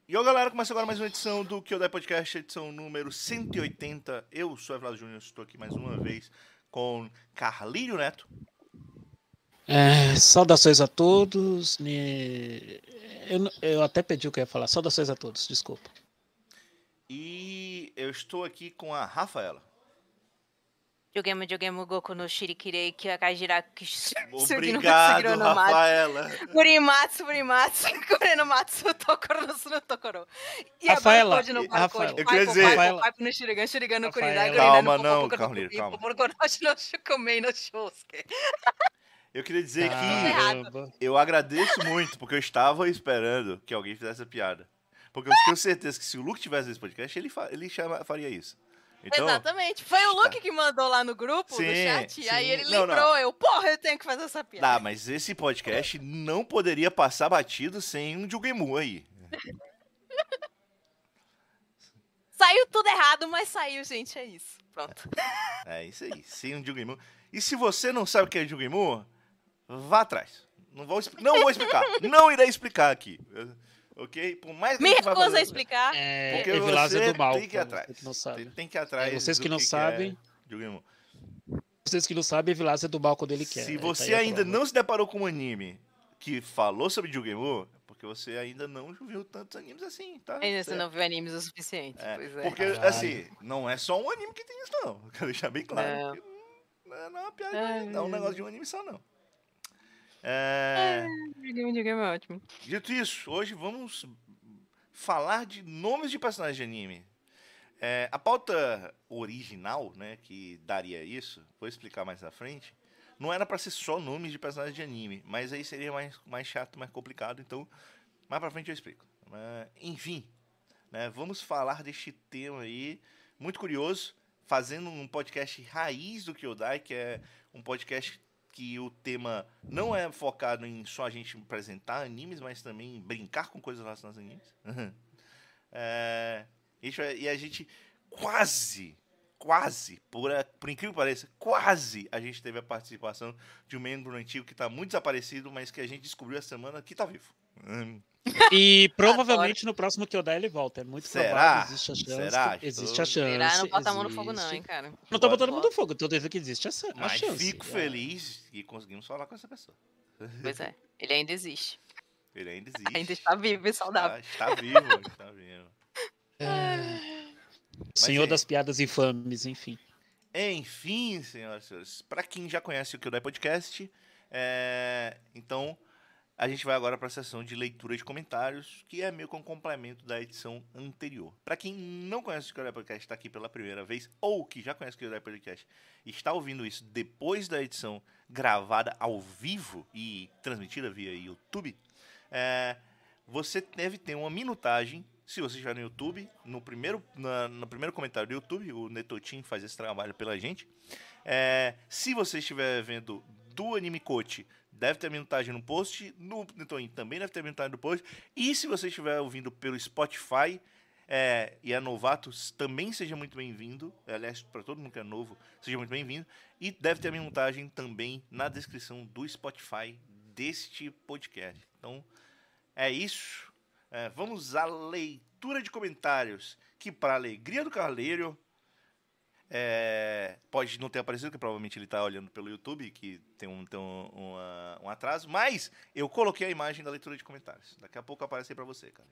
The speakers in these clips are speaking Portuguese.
E ó, galera, começa agora mais uma edição do Kyodai Podcast, edição número 180. Eu sou Evlado Júnior, estou aqui mais uma vez com Carlírio Neto. Saudações a todos. Eu até pedi o que eu ia falar. Saudações a todos, desculpa. E eu estou aqui com a Rafaela. Jogemu Goku no Shirikirei Kyakajiraku Obrigado, Rafaela. Kurimatsu, Kurenomatsu, Tokoro no Tokoro. E Rafaela, agora no eu queria dizer... Pipe no Shurigan no Kurirai, Calma, não, Carlírio, calma. no Shukomei no Shosuke. Eu queria dizer que eu agradeço muito, porque eu estava esperando que alguém fizesse a piada. Porque eu tenho certeza que se o Luke tivesse nesse podcast, ele faria isso. Então, exatamente. Foi o Luke que mandou lá no grupo, no chat, e aí ele lembrou, eu tenho que fazer essa piada. Tá, mas esse podcast não poderia passar batido sem um Jugemu aí. Saiu tudo errado, mas saiu, gente, é isso. Pronto. É isso aí, sem um Jugemu. E se você não sabe o que é Jugemu, vá atrás. Não vou explicar. Não irei explicar aqui. Ok? Por mais que me recuso a explicar. Porque você do mal, tem que ir atrás. Tem que ir atrás. Vocês que não sabem. Vocês que não sabem, Evilás é do mal quando ele quer. Se você ainda não se deparou com um anime que falou sobre Jugemu, porque você ainda não viu tantos animes assim, tá? Ainda você não viu animes o suficiente. Pois é. Porque, assim, não é só um anime que tem isso, não. Quero deixar bem claro. Não é uma piada, não é um negócio de um anime só, não. Jugemu é ótimo. Dito isso, hoje vamos falar de nomes de personagens de anime. A pauta original, né, que daria isso, vou explicar mais à frente, não era pra ser só nomes de personagens de anime, mas aí seria mais chato, mais complicado, então mais pra frente eu explico. Enfim, né, vamos falar deste tema aí, muito curioso, fazendo um podcast raiz do Kyodai, que é um podcast que o tema não é focado em só a gente apresentar animes, mas também brincar com coisas relacionadas a animes. E a gente quase, por incrível que pareça, quase a gente teve a participação de um membro antigo que está muito desaparecido, mas que a gente descobriu essa semana que está vivo. E provavelmente no próximo Kyodai ele volta. É muito provável, existe a chance. Será? Existe a chance. Não bota a mão no fogo não, hein, cara. Não tô botando a mão no fogo, tô dizendo que existe a chance. Mas fico feliz que conseguimos falar com essa pessoa. Pois é, ele ainda existe. Ele ainda existe. Ainda está vivo e saudável. Está vivo. Senhor das piadas infames, enfim. Enfim, senhoras e senhores, para quem já conhece o Kyodai Podcast, então a gente vai agora para a sessão de leitura de comentários, que é meio que um complemento da edição anterior. Para quem não conhece o Kyodai Podcast, está aqui pela primeira vez, ou que já conhece o Kyodai Podcast e está ouvindo isso depois da edição gravada ao vivo e transmitida via YouTube, você deve ter uma minutagem. Se você estiver no YouTube, no primeiro comentário do YouTube, o Netotin faz esse trabalho pela gente. Se você estiver vendo do Anime Coach, deve ter a minutagem no post. No Netotin também deve ter a minutagem no post. E se você estiver ouvindo pelo Spotify e é novato, também seja muito bem-vindo. Aliás, para todo mundo que é novo, seja muito bem-vindo. E deve ter a minutagem também na descrição do Spotify deste podcast. Então, é isso. Vamos à leitura de comentários, que para alegria do Carleiro, pode não ter aparecido, porque provavelmente ele está olhando pelo YouTube, que tem um atraso, mas eu coloquei a imagem da leitura de comentários. Daqui a pouco aparece aí para você, cara.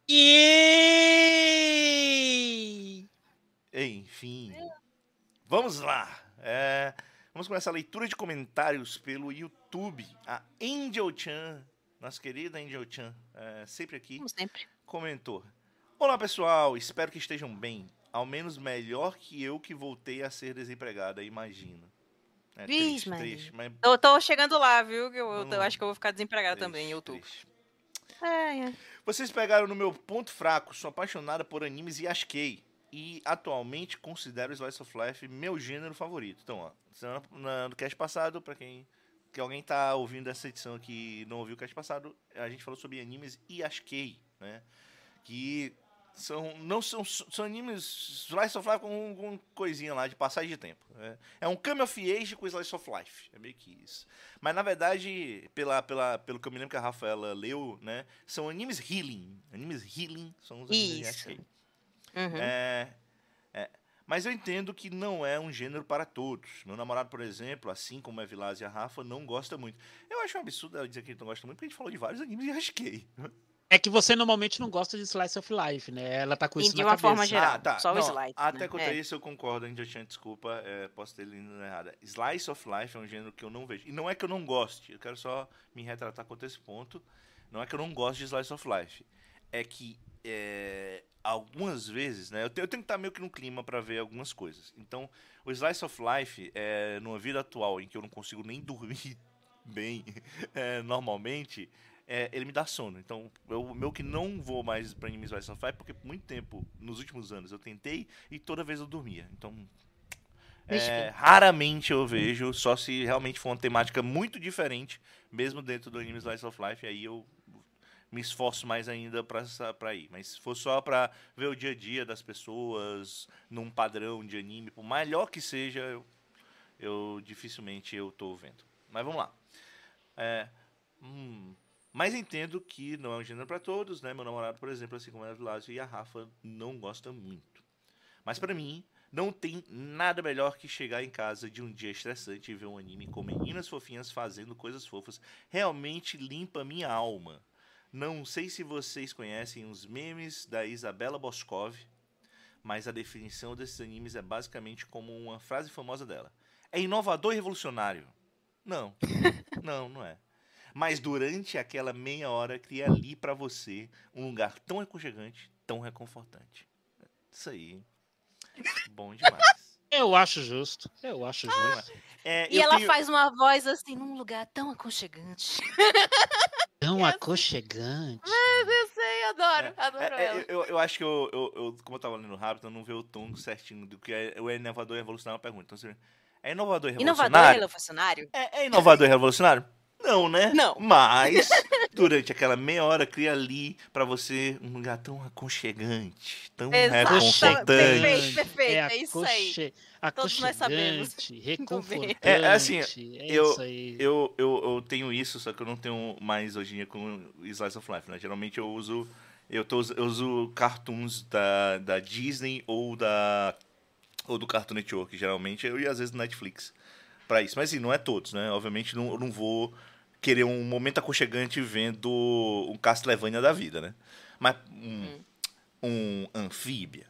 Enfim, vamos lá. Vamos começar a leitura de comentários pelo YouTube. A Angel-chan, nossa querida Angel-chan, sempre aqui, como sempre, comentou: olá pessoal, espero que estejam bem, ao menos melhor que eu que voltei a ser desempregada, imagino. Triste, mas... Tô chegando lá, viu? Eu acho que eu vou ficar desempregada também em outubro. Vocês pegaram no meu ponto fraco, sou apaixonada por animes e Yashikei, e atualmente considero o Slice of Life meu gênero favorito. Então, no cast passado, pra quem alguém tá ouvindo essa edição aqui e não ouviu o cast passado, a gente falou sobre animes e Yashikei, né? Que São animes Slice of Life com coisinha lá de passagem de tempo. É um Come of Age com Slice of Life. É meio que isso. Mas na verdade, pelo que eu me lembro que a Rafaela leu, né? São animes healing. Animes healing são os animes de Ashkei. Mas eu entendo que não é um gênero para todos. Meu namorado, por exemplo, assim como a Vilaz e a Rafa, não gosta muito. Eu acho um absurdo ela dizer que ele não gosta muito, porque a gente falou de vários animes de Ashkei. É que você normalmente não gosta de Slice of Life, né? Ela tá com isso na cabeça. De uma forma geral, só o não, Slice. Até quanto a isso eu concordo, a gente já tinha desculpa, posso ter lido errada. Slice of Life é um gênero que eu não vejo. E não é que eu não goste, eu quero só me retratar quanto a esse ponto. Não é que eu não gosto de Slice of Life. É que algumas vezes, né? Eu tenho que estar meio que no clima pra ver algumas coisas. Então, o Slice of Life, numa vida atual em que eu não consigo nem dormir bem normalmente, ele me dá sono. Então, eu meio que não vou mais pra animes Slice of Life, porque por muito tempo, nos últimos anos, eu tentei e toda vez eu dormia. Então, raramente eu vejo, só se realmente for uma temática muito diferente, mesmo dentro do anime Slice of Life, aí eu me esforço mais ainda pra ir. Mas se for só pra ver o dia a dia das pessoas num padrão de anime, por melhor que seja, eu dificilmente eu tô vendo. Mas vamos lá. Mas entendo que não é um gênero pra todos, né? Meu namorado, por exemplo, assim como a Vilásio e a Rafa, não gosta muito. Mas pra mim, não tem nada melhor que chegar em casa de um dia estressante e ver um anime com meninas fofinhas fazendo coisas fofas. Realmente limpa minha alma. Não sei se vocês conhecem os memes da Isabela Boscov, mas a definição desses animes é basicamente como uma frase famosa dela. É inovador e revolucionário. Não é. Mas durante aquela meia hora cria ali pra você um lugar tão aconchegante, tão reconfortante. Isso aí. Bom demais. Eu acho justo. E ela faz uma voz assim, num lugar tão aconchegante. Tão aconchegante. Eu sei, adoro ela. Eu acho que eu, como eu tava lendo rápido, eu não vi o tom certinho do que é o inovador e revolucionário. Pergunta. Então, é inovador e revolucionário? Inovador e revolucionário? É inovador e revolucionário? Não, né? Não. Mas, durante aquela meia hora, cria ali pra você um lugar tão aconchegante, tão reconfortante. Perfeito, é isso aí. Todos nós sabemos. Reconfortante. Assim, isso aí. Eu tenho isso, só que eu não tenho mais hoje em dia com Slice of Life, né? Geralmente eu uso cartoons da Disney ou do Cartoon Network, geralmente, e às vezes do Netflix. Pra isso. Mas assim, não é todos, né? Obviamente eu não vou querer um momento aconchegante vendo um Castlevania da vida, né? Mas um Anfíbia,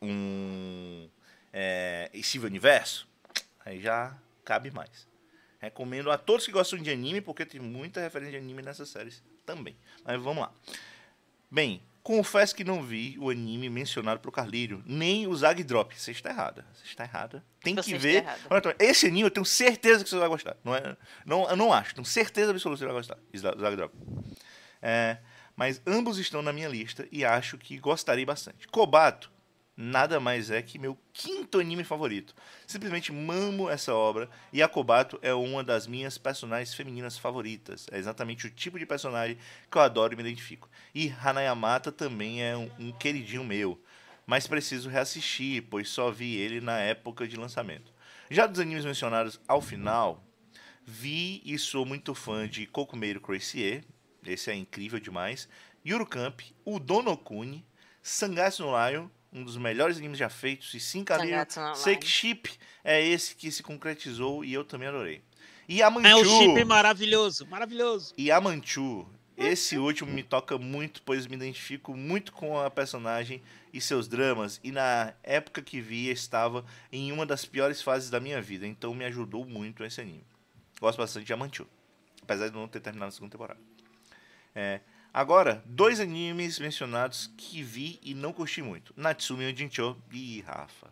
Steven Universo, aí já cabe mais. Recomendo a todos que gostam de anime, porque tem muita referência de anime nessas séries também. Mas vamos lá. Bem, confesso que não vi o anime mencionado pro Carlírio, nem o Zag Drop. Você está errada. Tem que ver. Esse anime eu tenho certeza que você vai gostar. Eu não acho. Tenho certeza absoluta que você vai gostar. Zag Drop. Mas ambos estão na minha lista e acho que gostarei bastante. Kobato nada mais é que meu quinto anime favorito. Simplesmente mamo essa obra e a Kobato é uma das minhas personagens femininas favoritas. É exatamente o tipo de personagem que eu adoro e me identifico. E Hanayamata também é um queridinho meu, mas preciso reassistir, pois só vi ele na época de lançamento. Já dos animes mencionados ao final, vi e sou muito fã de Kokumeiro Crazier, esse é incrível demais, Yuru Camp, Udonokuni, Sangatsu no Lion, um dos melhores animes já feitos, e sim, Carlírio, Sake Ship é esse que se concretizou e eu também adorei. E a Manchu, é um chip maravilhoso. E a Manchu, esse último me toca muito, pois me identifico muito com a personagem e seus dramas, e na época que vi estava em uma das piores fases da minha vida, então me ajudou muito esse anime. Gosto bastante de a Manchu, apesar de não ter terminado a segunda temporada. Agora, 2 animes mencionados que vi e não curti muito. Natsume no Jinchou e Rafa.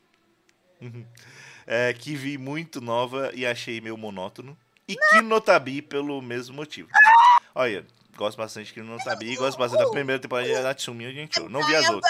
Que vi muito nova e achei meio monótono. E Kinotabi pelo mesmo motivo. Olha, gosto bastante de Kinotabi e gosto bastante da primeira temporada de Natsume no Jinchou. Não vi as outras.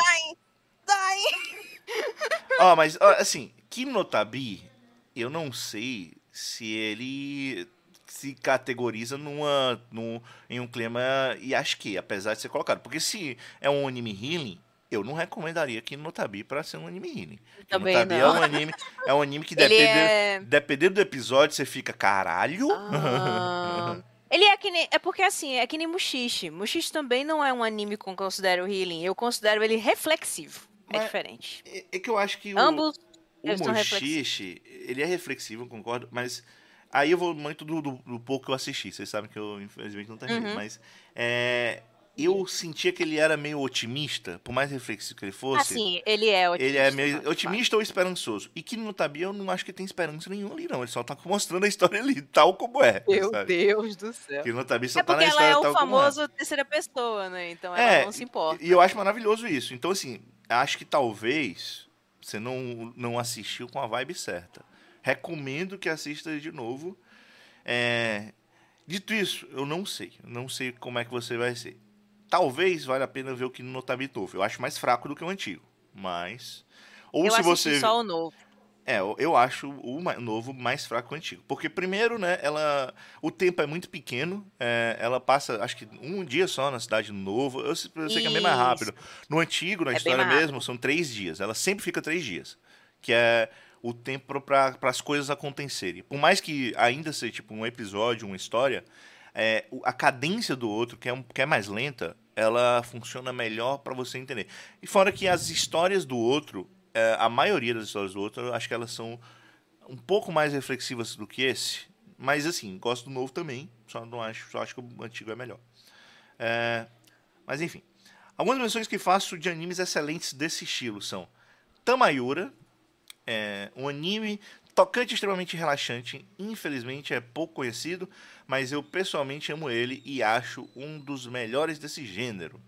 Mas, assim, Kinotabi, eu não sei se ele se categoriza em um clima Yashiki, apesar de ser colocado. Porque se é um anime healing, eu não recomendaria Kimi no Tabi pra ser um anime healing. Kimi no Tabi é um anime que dependendo do episódio, você fica, caralho? Ele é que nem... É porque, assim, é que nem Mushishi. Mushishi também não é um anime que eu considero healing. Eu considero ele reflexivo. É diferente. É que eu acho que ambos o Mushishi, ele é reflexivo, eu concordo, mas... Aí eu vou muito do pouco que eu assisti. Vocês sabem que eu, infelizmente, não terminei. Mas eu sentia que ele era meio otimista, por mais reflexivo que ele fosse. Sim, ele é otimista. Ele é meio otimista ou esperançoso. E que no Tabi eu não acho que tem esperança nenhuma ali, não. Ele só tá mostrando a história ali, tal como é. Meu Deus do céu. Que no Tabi só tá na história tal como é. Porque ela é o famoso terceira pessoa, né? Então ela não se importa. E eu acho maravilhoso isso. Então, assim, acho que talvez você não assistiu com a vibe certa. Recomendo que assista de novo. Dito isso, eu não sei. Não sei como é que você vai ser. Talvez valha a pena ver o Kimi no Tabi novo. Eu acho mais fraco do que o antigo. Mas... eu assisti só o novo. Eu acho o novo mais fraco que o antigo. Porque, primeiro, né, o tempo é muito pequeno. Ela passa, acho que um dia só na cidade novo. Eu sei que é bem mais rápido. No antigo, na história mesmo, são 3 dias. Ela sempre fica 3 dias. Que é o tempo para as coisas acontecerem. Por mais que ainda seja tipo um episódio, uma história, a cadência do outro, que é mais lenta, ela funciona melhor para você entender. E fora que as histórias do outro, a maioria das histórias do outro, eu acho que elas são um pouco mais reflexivas do que esse. Mas assim, gosto do novo também, só acho que o antigo é melhor. Mas enfim. Algumas menções que faço de animes excelentes desse estilo são Tamayura, um anime tocante, extremamente relaxante. Infelizmente é pouco conhecido, mas eu pessoalmente amo ele e acho um dos melhores desse gênero.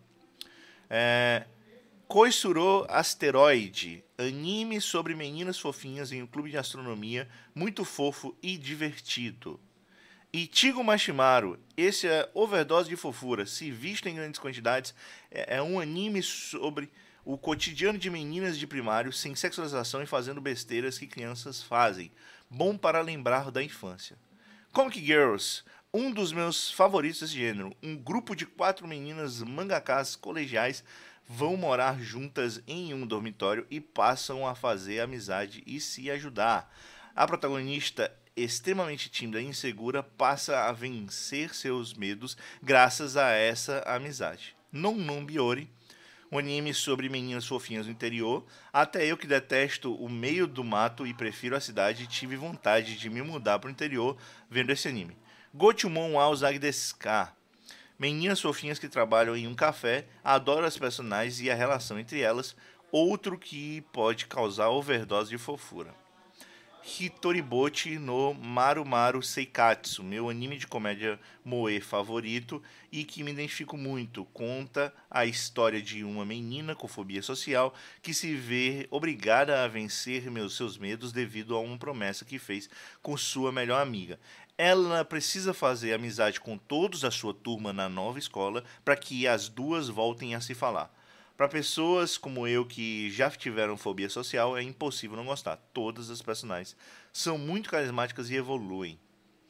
Koisuro Asteroid, anime sobre meninas fofinhas em um clube de astronomia, muito fofo e divertido. Ichigo Mashimaru, esse é overdose de fofura, se visto em grandes quantidades, é um anime sobre o cotidiano de meninas de primário sem sexualização e fazendo besteiras que crianças fazem. Bom para lembrar da infância. Comic Girls, um dos meus favoritos desse gênero. Um grupo de 4 meninas mangakas colegiais vão morar juntas em um dormitório e passam a fazer amizade e se ajudar. A protagonista, extremamente tímida e insegura, passa a vencer seus medos graças a essa amizade. Non Biori, um anime sobre meninas fofinhas no interior. Até eu que detesto o meio do mato e prefiro a cidade, tive vontade de me mudar para o interior vendo esse anime. Gochumon Aozagi desu ka. Meninas fofinhas que trabalham em um café, adoro as personagens e a relação entre elas, outro que pode causar overdose de fofura. Hitoribochi no Maru Maru Seikatsu, meu anime de comédia moe favorito e que me identifico muito. Conta a história de uma menina com fobia social que se vê obrigada a vencer seus medos devido a uma promessa que fez com sua melhor amiga. Ela precisa fazer amizade com todos da sua turma na nova escola para que as duas voltem a se falar. Para pessoas como eu que já tiveram fobia social, é impossível não gostar. Todas as personagens são muito carismáticas e evoluem.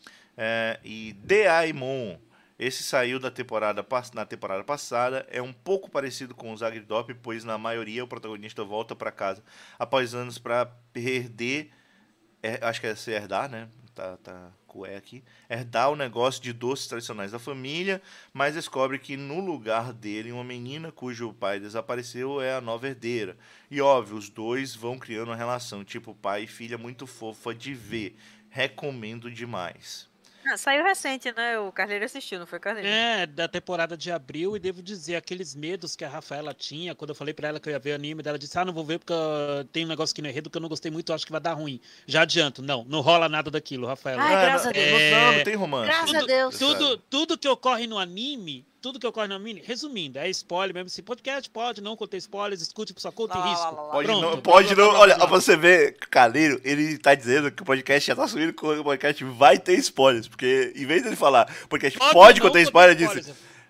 E Deaimon, esse saiu na temporada passada, é um pouco parecido com o Zagridop, pois na maioria o protagonista volta para casa após anos para perder, acho que é se herdar, né? Tá com aqui. Herdar o negócio de doces tradicionais da família, mas descobre que no lugar dele, uma menina cujo pai desapareceu é a nova herdeira. E óbvio, os dois vão criando uma relação, tipo pai e filha, muito fofa de ver. Recomendo demais. Saiu recente, né? O Carleiro assistiu, não foi, Carleiro? Da temporada de abril, e devo dizer, aqueles medos que a Rafaela tinha, quando eu falei pra ela que eu ia ver o anime, ela disse, não vou ver porque tem um negócio aqui no enredo que eu não gostei muito, acho que vai dar ruim. Já adianto, não rola nada daquilo, Rafaela. Ai, graças a Deus. Não tem romance. Graças a Deus. Tudo que ocorre no anime, resumindo, é spoiler mesmo, se podcast pode, não conter spoilers, escute por sua conta e risco. Pode não. Olha, você vê, Carleiro, ele tá dizendo que o podcast já tá subindo, que o podcast vai ter spoilers, porque em vez dele falar, o podcast pode conter spoilers, ele disse,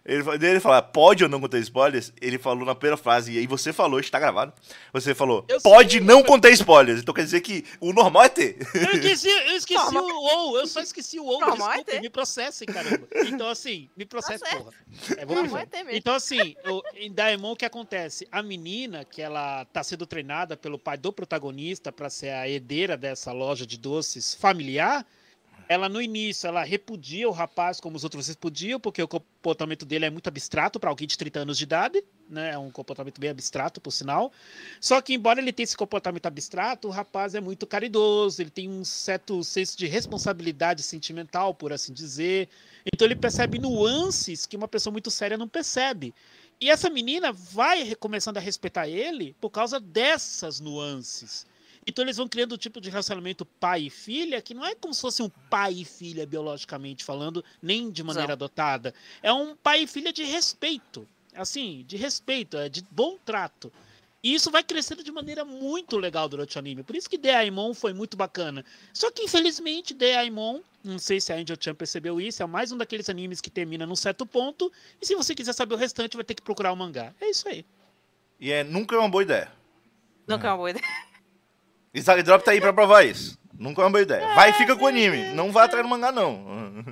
Ele falar, pode ou não contar spoilers? Ele falou na primeira frase, e aí você falou, está gravado. Você falou, pode não contar spoilers. Então quer dizer que o normal é ter. Eu esqueci o ou, eu só esqueci o ou, desculpa, me processem, caramba. Então, assim, me processem, porra. Então, assim, em Daemon, o que acontece? A menina, que ela tá sendo treinada pelo pai do protagonista pra ser a herdeira dessa loja de doces familiar, ela, no início, ela repudia o rapaz como os outros repudiam, porque o comportamento dele é muito abstrato para alguém de 30 anos de idade, né? É um comportamento bem abstrato, por sinal. Só que, embora ele tenha esse comportamento abstrato, o rapaz é muito caridoso, ele tem um certo senso de responsabilidade sentimental, por assim dizer. Então ele percebe nuances que uma pessoa muito séria não percebe. E essa menina vai começando a respeitar ele por causa dessas nuances. Então eles vão criando um tipo de relacionamento pai e filha que não é como se fosse um pai e filha biologicamente falando, nem de maneira adotada. É um pai e filha de respeito. Assim, de respeito, é de bom trato. E isso vai crescendo de maneira muito legal durante o anime. Por isso que Daemon foi muito bacana. Só que, infelizmente, Daemon, não sei se a Angel-chan percebeu isso, é mais um daqueles animes que termina num certo ponto. E se você quiser saber o restante, vai ter que procurar o mangá. É isso aí. E nunca é uma boa ideia. Nunca é uma boa ideia. Isaac Drop tá aí pra provar isso. Nunca é uma boa ideia. Vai e fica com o anime. Não vai atrás do mangá, não.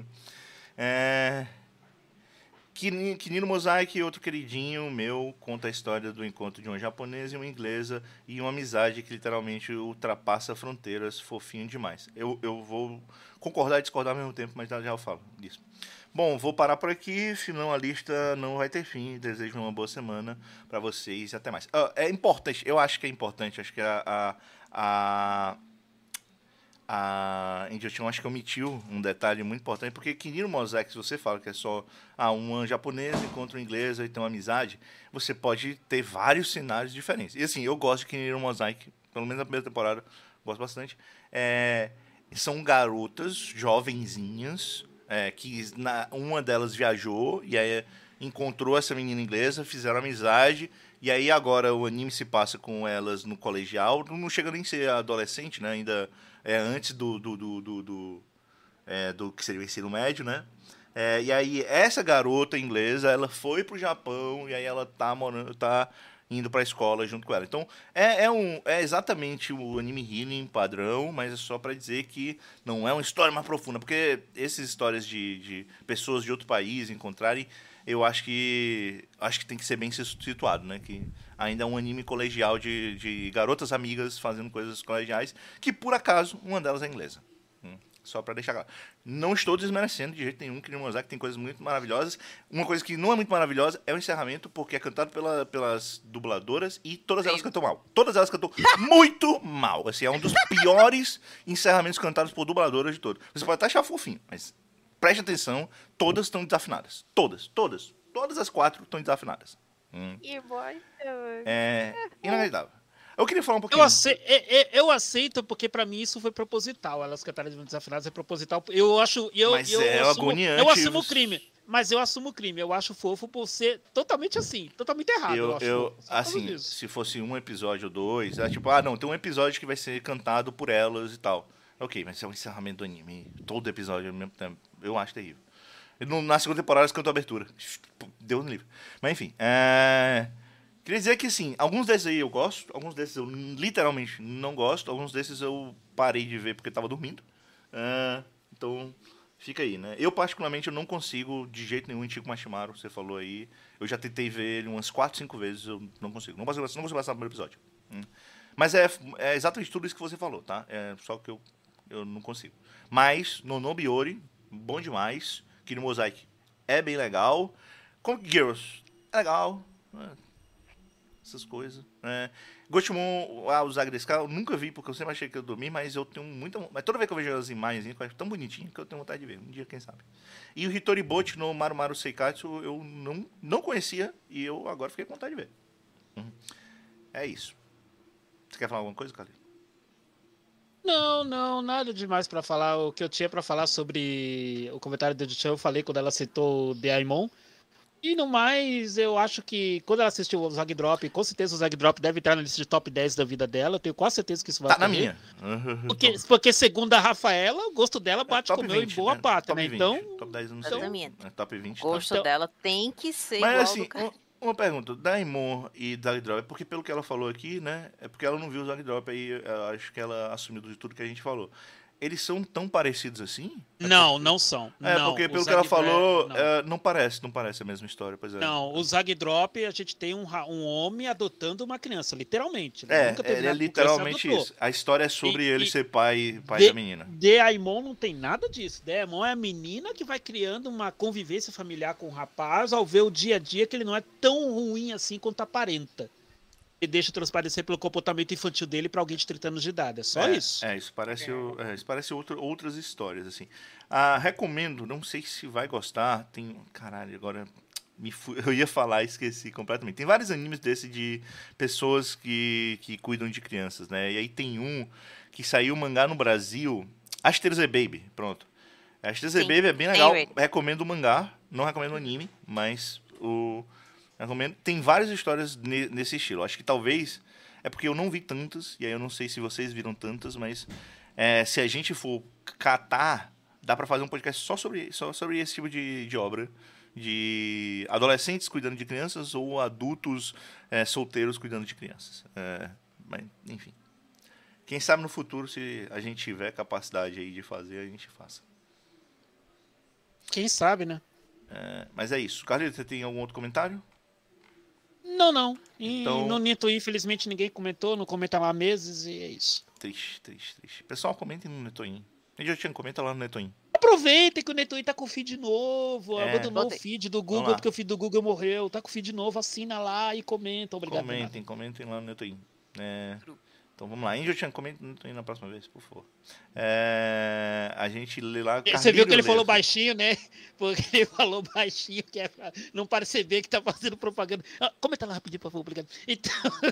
Kinino Mosaic, outro queridinho meu, conta a história do encontro de uma japonesa e uma inglesa e uma amizade que literalmente ultrapassa fronteiras, fofinho demais. Eu vou concordar e discordar ao mesmo tempo, mas já eu falo disso. Bom, vou parar por aqui, senão a lista não vai ter fim. Desejo uma boa semana pra vocês e até mais. É importante, eu acho que é importante, acho que a Angel-chan acho que omitiu um detalhe muito importante, porque Kiniro Mosaic, se você fala que é só uma japonesa encontra uma inglesa e tem uma amizade, você pode ter vários cenários diferentes. E assim, eu gosto de Kiniro Mosaic, pelo menos na primeira temporada, gosto bastante. São garotas jovenzinhas, que uma delas viajou e aí encontrou essa menina inglesa, fizeram amizade. E aí agora o anime se passa com elas no colegial, não chega nem a ser adolescente, né? Ainda é antes do que seria o ensino médio, né? E aí essa garota inglesa, ela foi pro Japão e aí ela tá indo pra escola junto com ela. Então é exatamente o anime healing padrão, mas é só pra dizer que não é uma história mais profunda, porque essas histórias de pessoas de outro país encontrarem, eu acho que tem que ser bem situado, né? Que ainda é um anime colegial de garotas amigas fazendo coisas colegiais, que por acaso uma delas é inglesa. Só pra deixar claro. Não estou desmerecendo de jeito nenhum, que no Mosaic tem coisas muito maravilhosas. Uma coisa que não é muito maravilhosa é o encerramento, porque é cantado pelas dubladoras e todas elas cantam mal. Todas elas cantam muito mal. Assim, é um dos piores encerramentos cantados por dubladoras de todos. Você pode até achar fofinho, mas preste atenção, todas estão desafinadas. Todas as 4 estão desafinadas. Que bosta. Inacreditável. Eu queria falar um pouquinho. Eu aceito, porque pra mim isso foi proposital. Elas cantarem desafinadas é proposital. Eu acho. Agoniante. Eu assumo o crime. Mas eu assumo o crime. Eu acho fofo por ser totalmente assim. Totalmente errado. Assim, se fosse um episódio ou 2, é tipo, não, tem um episódio que vai ser cantado por elas e tal. Ok, mas é um encerramento do anime. Todo episódio ao mesmo tempo. Eu acho terrível. Na segunda temporada eles cantam a abertura. Deus no livro. Mas enfim. Queria dizer que, assim, alguns desses aí eu gosto, alguns desses eu literalmente não gosto, alguns desses eu parei de ver porque tava dormindo. Então, fica aí, né? Eu, particularmente, eu não consigo de jeito nenhum Ichigo Mashimaru, você falou aí. Eu já tentei ver ele umas 4, 5 vezes, eu não consigo. Não consigo passar no primeiro episódio. Mas é exatamente tudo isso que você falou, tá? Só que eu não consigo. Mas, Nonobiyori, bom demais. Kiniro Mosaic é bem legal. Como Girls, é legal. Essas coisas. Gotemon, o Zaga desse cara, eu nunca vi, porque eu sempre achei que eu dormi, mas eu tenho muita... Mas toda vez que eu vejo as imagens, eu acho tão bonitinho que eu tenho vontade de ver. Um dia, quem sabe. E o Hitoribote no Marumaru Seikatsu, eu não conhecia, e eu agora fiquei com vontade de ver. É isso. Você quer falar alguma coisa, Cali? Não, nada demais pra falar. O que eu tinha pra falar sobre o comentário do Chan, eu falei quando ela citou o Daemon. E no mais, eu acho que quando ela assistiu o Zag Drop, com certeza o Zag Drop deve entrar na lista de top 10 da vida dela. Eu tenho quase certeza que isso vai Tá na ocorrer. minha. Porque segundo a Rafaela, o gosto dela bate com o meu em boa né? parte, Top né? 20. Então, Top 10 eu não sei. Exatamente. Top 20 O gosto tá. dela tem que ser Mas igual assim, do cara. uma pergunta. Daimon e Zag Drop, é porque pelo que ela falou aqui, né? É porque ela não viu o Zag Drop aí, eu acho que ela assumiu de tudo que a gente falou. Eles são tão parecidos assim? não são. É, não, porque o pelo que Zag ela Drop- falou, não. não parece a mesma história, pois é. Não, o Zag Drop, a gente tem um homem adotando uma criança, literalmente. É, Nunca teve ele é nada com criança, literalmente adotou. isso. A história é sobre ele E- ser pai De- da menina. Daimon não tem nada disso. Daimon é a menina que vai criando uma convivência familiar com o rapaz ao ver o dia a dia que ele não é tão ruim assim quanto aparenta. E deixa transparecer pelo comportamento infantil dele pra alguém de 30 anos de idade. É só isso. Isso parece outras histórias, assim. Recomendo, não sei se vai gostar, tem... Caralho, agora... Eu ia falar e esqueci completamente. Tem vários animes desse de pessoas que cuidam de crianças, né? E aí tem um que saiu mangá no Brasil, Ashter Baby, pronto. Ashter Sim, Baby é bem legal, tem ele. recomendo o mangá, não recomendo o anime, mas recomendo. Tem várias histórias nesse estilo. Acho que talvez, é porque eu não vi tantas, e aí eu não sei se vocês viram tantas, mas se a gente for catar, dá pra fazer um podcast só sobre esse tipo de obra. De adolescentes cuidando de crianças ou adultos solteiros cuidando de crianças. Mas, enfim. Quem sabe no futuro, se a gente tiver capacidade aí de fazer, a gente faça. Quem sabe, né? Mas é isso. Carlinhos, você tem algum outro comentário? Não. Então- No Nito, infelizmente, ninguém comentou, não comenta lá há meses e é isso. Triste. Pessoal, comentem no Netoin. A gente já tinha comenta lá no Netoin. Aproveitem que o Netoin tá com o feed novo, abandonou o Botei. feed do Vamos Google lá. porque o feed do Google morreu. Tá com o feed novo, assina lá e comenta. Obrigado. Comentem lá no Netoin. Então vamos lá. Angel Chan, comenta no Netoin na próxima vez, por favor. A gente lê lá... Você viu que ele Carlinhos falou lê. baixinho, né? Porque ele falou baixinho, que é pra não perceber que tá fazendo propaganda. Comenta lá rapidinho, por favor, obrigado. Então,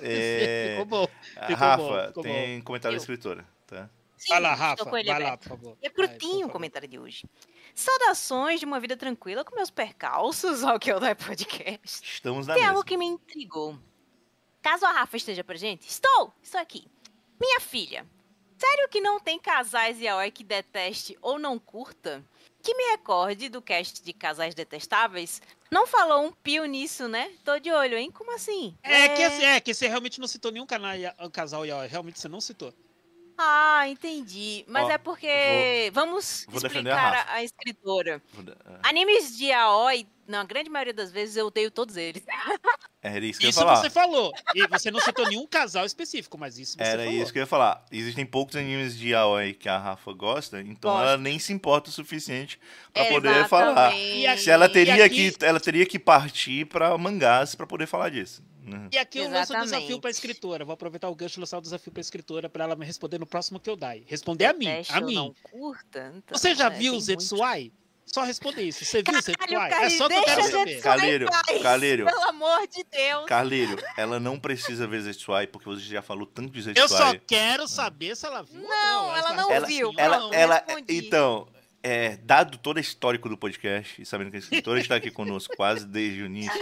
ficou bom. Rafa, ficou tem comentário da Eu. escritora, tá? Sim, Vai lá, estou Rafa, com ele vai lá, aberto. por favor. É Vai, por curtinho o favor. comentário de hoje. Saudações de uma vida tranquila com meus percalços ao que eu dou podcast. Estamos na Tem mesa. algo que me intrigou. Caso a Rafa esteja presente, estou aqui. Minha filha, sério que não tem casais yaoi que deteste ou não curta? Que me recorde do cast de casais detestáveis. Não falou um pio nisso, né? Tô de olho, hein? Como assim? Que você realmente não citou nenhum casal yaoi. Realmente você não citou. Ah, entendi. Mas Ó, é porque... Vamos vou defender a explicar Rafa. a escritora. Animes de yaoi, na grande maioria das vezes, eu odeio todos eles. Era isso que eu ia Isso falar. você falou. E você não citou nenhum casal específico, mas isso você Era falou. isso que eu ia falar. Existem poucos animes de yaoi que a Rafa gosta, então Gosto. ela nem se importa o suficiente pra poder falar. Exatamente. Se ela teria, aqui- ela teria que partir pra mangás pra poder falar disso. E aqui eu lanço o Exatamente. desafio pra escritora. Vou aproveitar o gancho e lançar o desafio pra escritora pra ela me responder no próximo que eu dar. Responder a mim. Deteste A ou mim. não curta? Então, Você já né, viu tem o Zetsuai? Só responde isso. Você viu o Zetsuai? É Caralho, só que eu quero deixa saber. Zetsuai Calírio, em paz, Calírio. Pelo amor de Deus. Carlírio, ela não precisa ver Zetsuai, porque você já falou tanto de Eu só Zetsuai. quero saber se ela viu ou Não, não. ela não fala viu. assim, não. Respondi. Então, dado todo o histórico do podcast, e sabendo que a escritora está aqui conosco quase desde o início,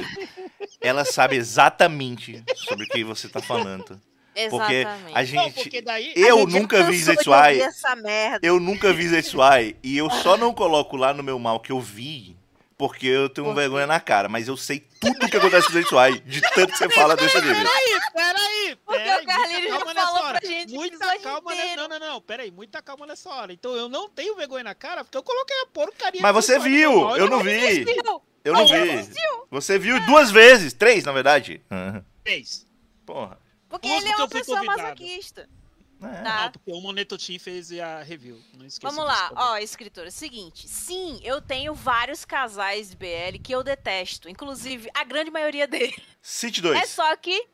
ela sabe exatamente sobre o que você está falando. Porque Exatamente. a Não, gente... porque daí... Eu A gente já nunca vi cansou de Zetsuai. ouvir essa merda. Eu nunca vi Zetsuai e eu só não coloco lá no meu mal que eu vi porque eu tenho Por quê? vergonha na cara, mas eu sei tudo o que acontece com Zetsuai, de tanto que você fala desse livro. Peraí, Porque o Carlinhos já calma nessa falou hora. pra gente o Muita episódio calma, inteiro. Não, peraí, muita calma nessa hora. Então eu não tenho vergonha na cara, porque eu coloquei a porcaria. Mas do você Zetsuai no viu, meu mal, eu não vi. Viu? Eu não Você vi. assistiu? Você viu 2 vezes, 3 na verdade. Fez. Porra. Porque Duas ele é porque uma eu fui pessoa convidado. masoquista. É. Tá. Não, porque o Monetotin fez a review. Não esqueça Vamos disso, lá, por favor. ó, escritora. Seguinte, sim, eu tenho vários casais BL que eu detesto. Inclusive, a grande maioria deles. City É 2. só que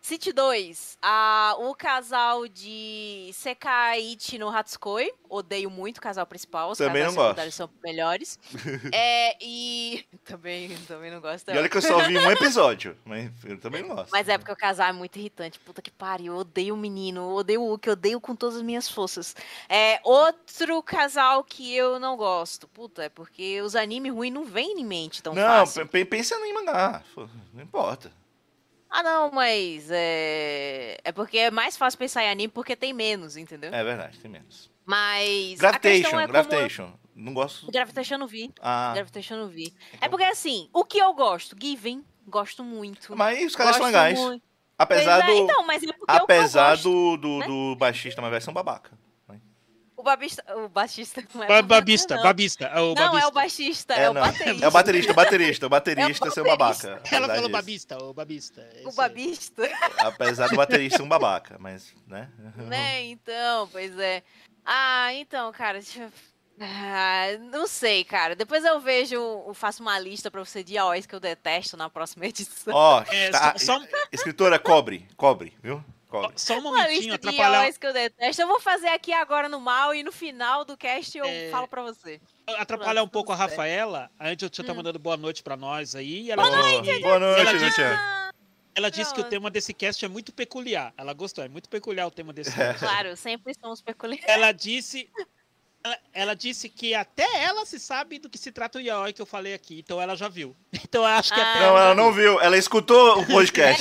City 2, o casal de Sekaiichi no Hatsukoi. Odeio muito o casal principal. Os Também casais não gosto. secundários são melhores. E também não gosto. E olha que eu só vi um episódio, mas eu também não gosto. Mas é porque o casal é muito irritante. Puta que pariu. Eu odeio o menino. Eu odeio o Uki. Eu odeio com todas as minhas forças. Outro casal que eu não gosto. Puta, é porque os animes ruins não vêm em mente tão fácil. Não, pensa em mangá. Não importa. Ah, não, mas é porque é mais fácil pensar em anime porque tem menos, entendeu? É verdade, tem menos. Mas a questão é Gravitation. Não gosto. Gravitation eu não vi. Ah. Gravitation eu não vi. Então... É porque assim, o que eu gosto? Given, gosto muito. Mas os caras são Gosto legais. muito. Apesar do. Então, mas é porque apesar eu gosto, né? do baixista, uma versão babaca. O baixista não é Babista. Não, é o baixista, é o baterista. É o baterista ser um babaca. Ela falou babista. O babista. Apesar do baterista ser um babaca, mas, né? Né, então, pois é. Então, cara, deixa eu... não sei, cara. Depois eu faço uma lista pra você de AOs que eu detesto na próxima edição. Escritora, cobre, viu? Só um Uma momentinho, lista de atrapalhar. AOs que eu detesto. Eu vou fazer aqui agora no mal e no final do cast eu falo pra você. Atrapalhar um pouco a Rafaela. Antes eu tinha mandando boa noite pra nós aí. Boa noite, Ela disse que o tema desse cast é muito peculiar. Ela gostou, é muito peculiar o tema desse cast. Claro, sempre somos peculiares. Ela disse que até ela se sabe do que se trata o yaoi que eu falei aqui, então ela já viu. Então eu acho que Não, ela não viu, ela escutou o podcast.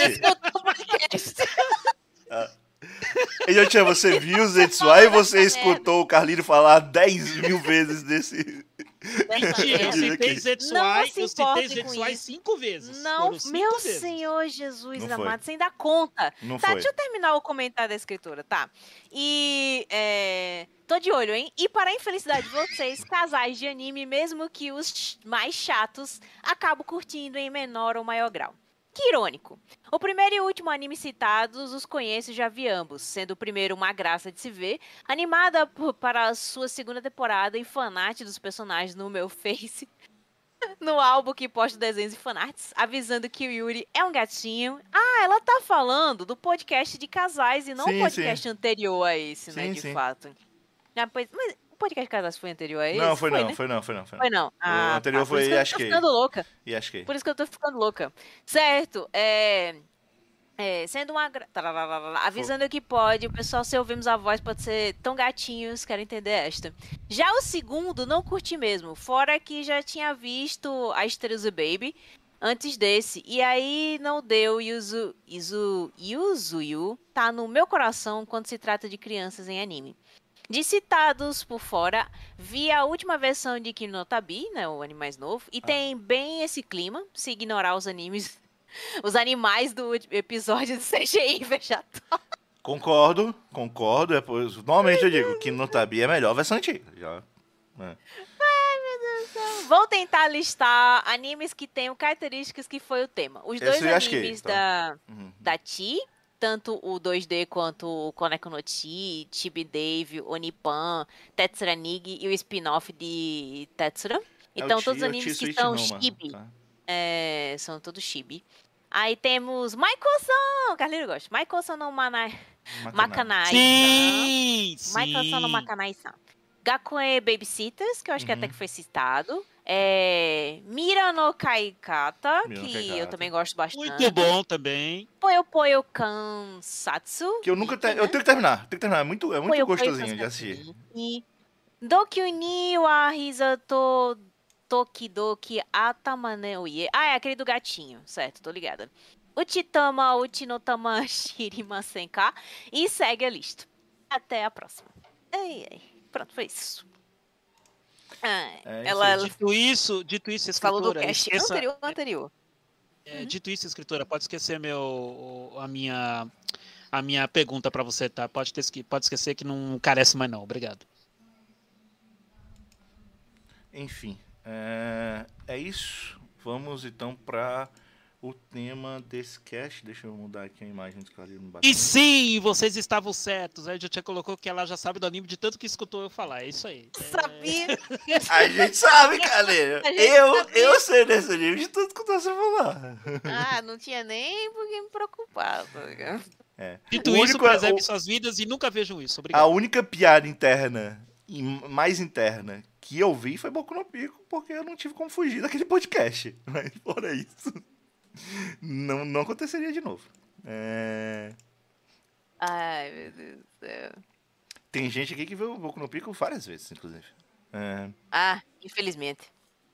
E você viu o Zetsuai e você escutou o Carlinho falar 10 mil vezes desse... Mentira, eu citei Zetsuai 5 vezes. Não, meu Senhor Jesus amado, sem dar conta. Não tá, foi. deixa eu terminar o comentário da escritora, tá? E tô de olho, hein? E para a infelicidade de vocês, casais de anime, mesmo que os mais chatos, acabo curtindo em menor ou maior grau. Que irônico. O primeiro e último anime citados os conheço e já vi ambos, sendo o primeiro uma graça de se ver, animada para a sua segunda temporada e fanart dos personagens no meu Face, no álbum que posto desenhos e fanarts, avisando que o Yuri é um gatinho. Ela tá falando do podcast de casais e não o podcast anterior a esse, né, de fato. Mas o podcast de casais foi anterior a esse? Não, foi não. O anterior foi Yashkei. Por isso que eu tô ficando louca. Certo, sendo uma... avisando que pode, o pessoal, se ouvirmos a voz, pode ser tão gatinhos, quero entender esta. Já o segundo, não curti mesmo, fora que já tinha visto a Stereozu Baby antes desse, e aí não deu. Yuzuyu tá no meu coração quando se trata de crianças em anime. De citados por fora, vi a última versão de Kimi no Tabi, né, o anime mais novo, e tem bem esse clima, se ignorar os animais do episódio de CGI vegetal. Concordo. Normalmente eu digo que no Tabi é melhor a versão antiga. Ai, meu Deus do céu. Vou tentar listar animes que tenham características que foi o tema. Os dois animes da Ti, tanto o 2D quanto o Koneko no Chi, Chibi Dave, Onipan, Tetsura Nigi e o spin-off de Tetsura. Então, todos os animes que são Chibi. Tá. São todos Chibi. Aí temos Maiko-san! Carlinhos gosta. Maiko-san no Makanai-san. Sim! Maiko-san no Makanai-san. Gakuen Babysitters, que eu acho que até que foi citado. Mira no Kaikata, que eu também gosto bastante. Muito bom também. Puyo Puyo Kansatsu. Que eu nunca... Eu tenho que terminar. É muito Puyo gostosinho de assistir. E Dokyu ni wa Hizato Tokidoki Atamane Uye. É aquele do gatinho, certo, tô ligada. Uchitama Uchinotama Shirimasenka. E segue a lista. Até a próxima. Pronto, foi isso. Dito isso, escritora... Falou do cast anterior. Dito isso, escritora, pode esquecer a minha pergunta pra você, tá? Pode esquecer que não carece mais não. Obrigado. Enfim, é isso. Vamos então para o tema desse cast. Deixa eu mudar aqui a imagem do Carlinhos no batom. E sim, vocês estavam certos. A gente já colocou que ela já sabe do anime de tanto que escutou eu falar. É isso aí. Sabia? A gente sabe, Carlinhos. A gente Eu sei desse anime de tudo que você falar. Ah, não tinha nem por que me preocupar. Tá ligado? Dito O isso, único- preserve o- suas vidas e nunca vejam isso. A Obrigado. única piada interna, e mais interna, que eu vi foi Boku no Pico, porque eu não tive como fugir daquele podcast. Mas fora isso, não aconteceria de novo. Ai, meu Deus do céu. Tem gente aqui que viu o Boku no Pico várias vezes, inclusive. Ah, infelizmente.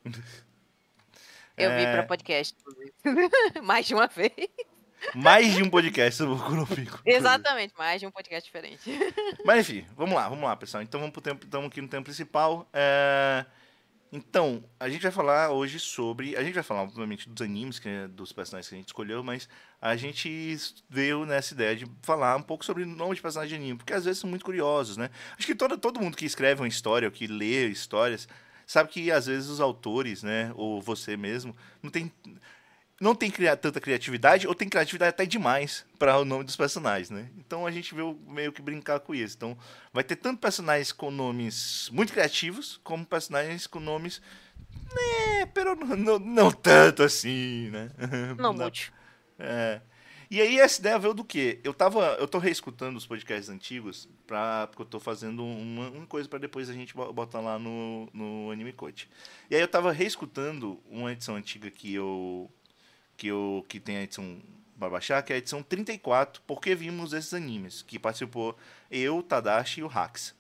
Eu vi pra podcast, inclusive. Mais de uma vez. Mais de um podcast sobre o Boku no Pico. inclusive. Exatamente, mais de um podcast diferente. Mas enfim, vamos lá, pessoal. Então vamos pro tempo, estamos aqui no tema principal. Então, a gente vai falar hoje sobre. A gente vai falar, obviamente, dos animes, dos personagens que a gente escolheu, mas a gente veio nessa ideia de falar um pouco sobre o nome de personagem de anime, porque às vezes são muito curiosos, né? Acho que todo mundo que escreve uma história, ou que lê histórias, sabe que às vezes os autores, né, ou você mesmo, não tem tanta criatividade, ou tem criatividade até demais para o nome dos personagens, né? Então a gente veio meio que brincar com isso. Então vai ter tanto personagens com nomes muito criativos, como personagens com nomes, pero não tanto assim, né? Não mude. E aí essa ideia veio do quê? Eu tô reescutando os podcasts antigos, porque eu tô fazendo uma coisa para depois a gente botar lá no Anime Coach. E aí eu tava reescutando uma edição antiga que tem a edição para baixar, que é a edição 34, porque vimos esses animes, que participou eu, Tadashi e o Hax.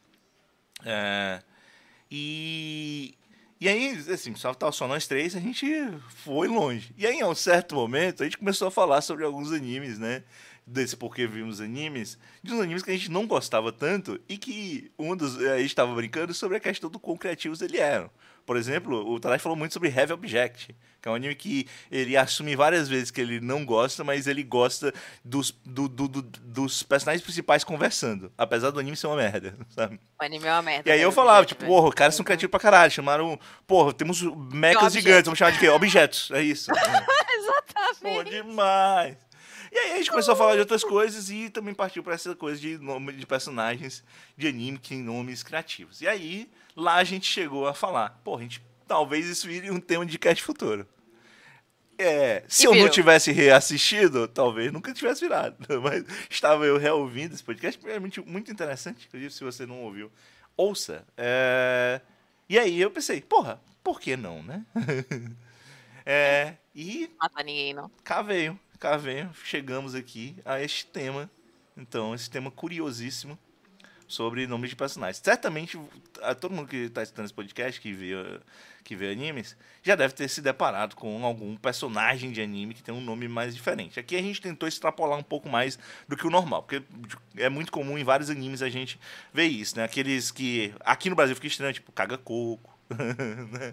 E aí, assim, só nós três, a gente foi longe. E aí, em um certo momento, a gente começou a falar sobre alguns animes, né? Desse porque vimos animes, de uns animes que a gente não gostava tanto e que a gente estava brincando sobre a questão do quão criativos eles eram. Por exemplo, o Tadashi falou muito sobre Heavy Object, que é um anime que ele assume várias vezes que ele não gosta, mas ele gosta dos personagens principais conversando, apesar do anime ser uma merda, sabe? O anime é uma merda. E aí eu falava, tipo, porra, os caras são criativos pra caralho, chamaram, porra, temos mechas gigantes, vamos chamar de quê? Objetos, é isso. Exatamente. Pô, demais. E aí a gente começou a falar de outras coisas e também partiu pra essa coisa de nome de personagens de anime que tem nomes criativos. E aí, lá a gente chegou a falar, pô, talvez isso vire um tema de cast futuro. Se eu não tivesse reassistido, talvez nunca tivesse virado. Mas estava eu reouvindo esse podcast, é muito interessante, inclusive se você não ouviu, ouça. E aí eu pensei, porra, por que não, né? E Mata ninguém, não. cá veio, chegamos aqui a este tema. Então, esse tema curiosíssimo sobre nomes de personagens. Certamente, todo mundo que está escutando esse podcast, que vê animes, já deve ter se deparado com algum personagem de anime que tem um nome mais diferente. Aqui a gente tentou extrapolar um pouco mais do que o normal, porque é muito comum em vários animes a gente ver isso, né? Aqueles que aqui no Brasil fica estranho, tipo Kagakoko, né?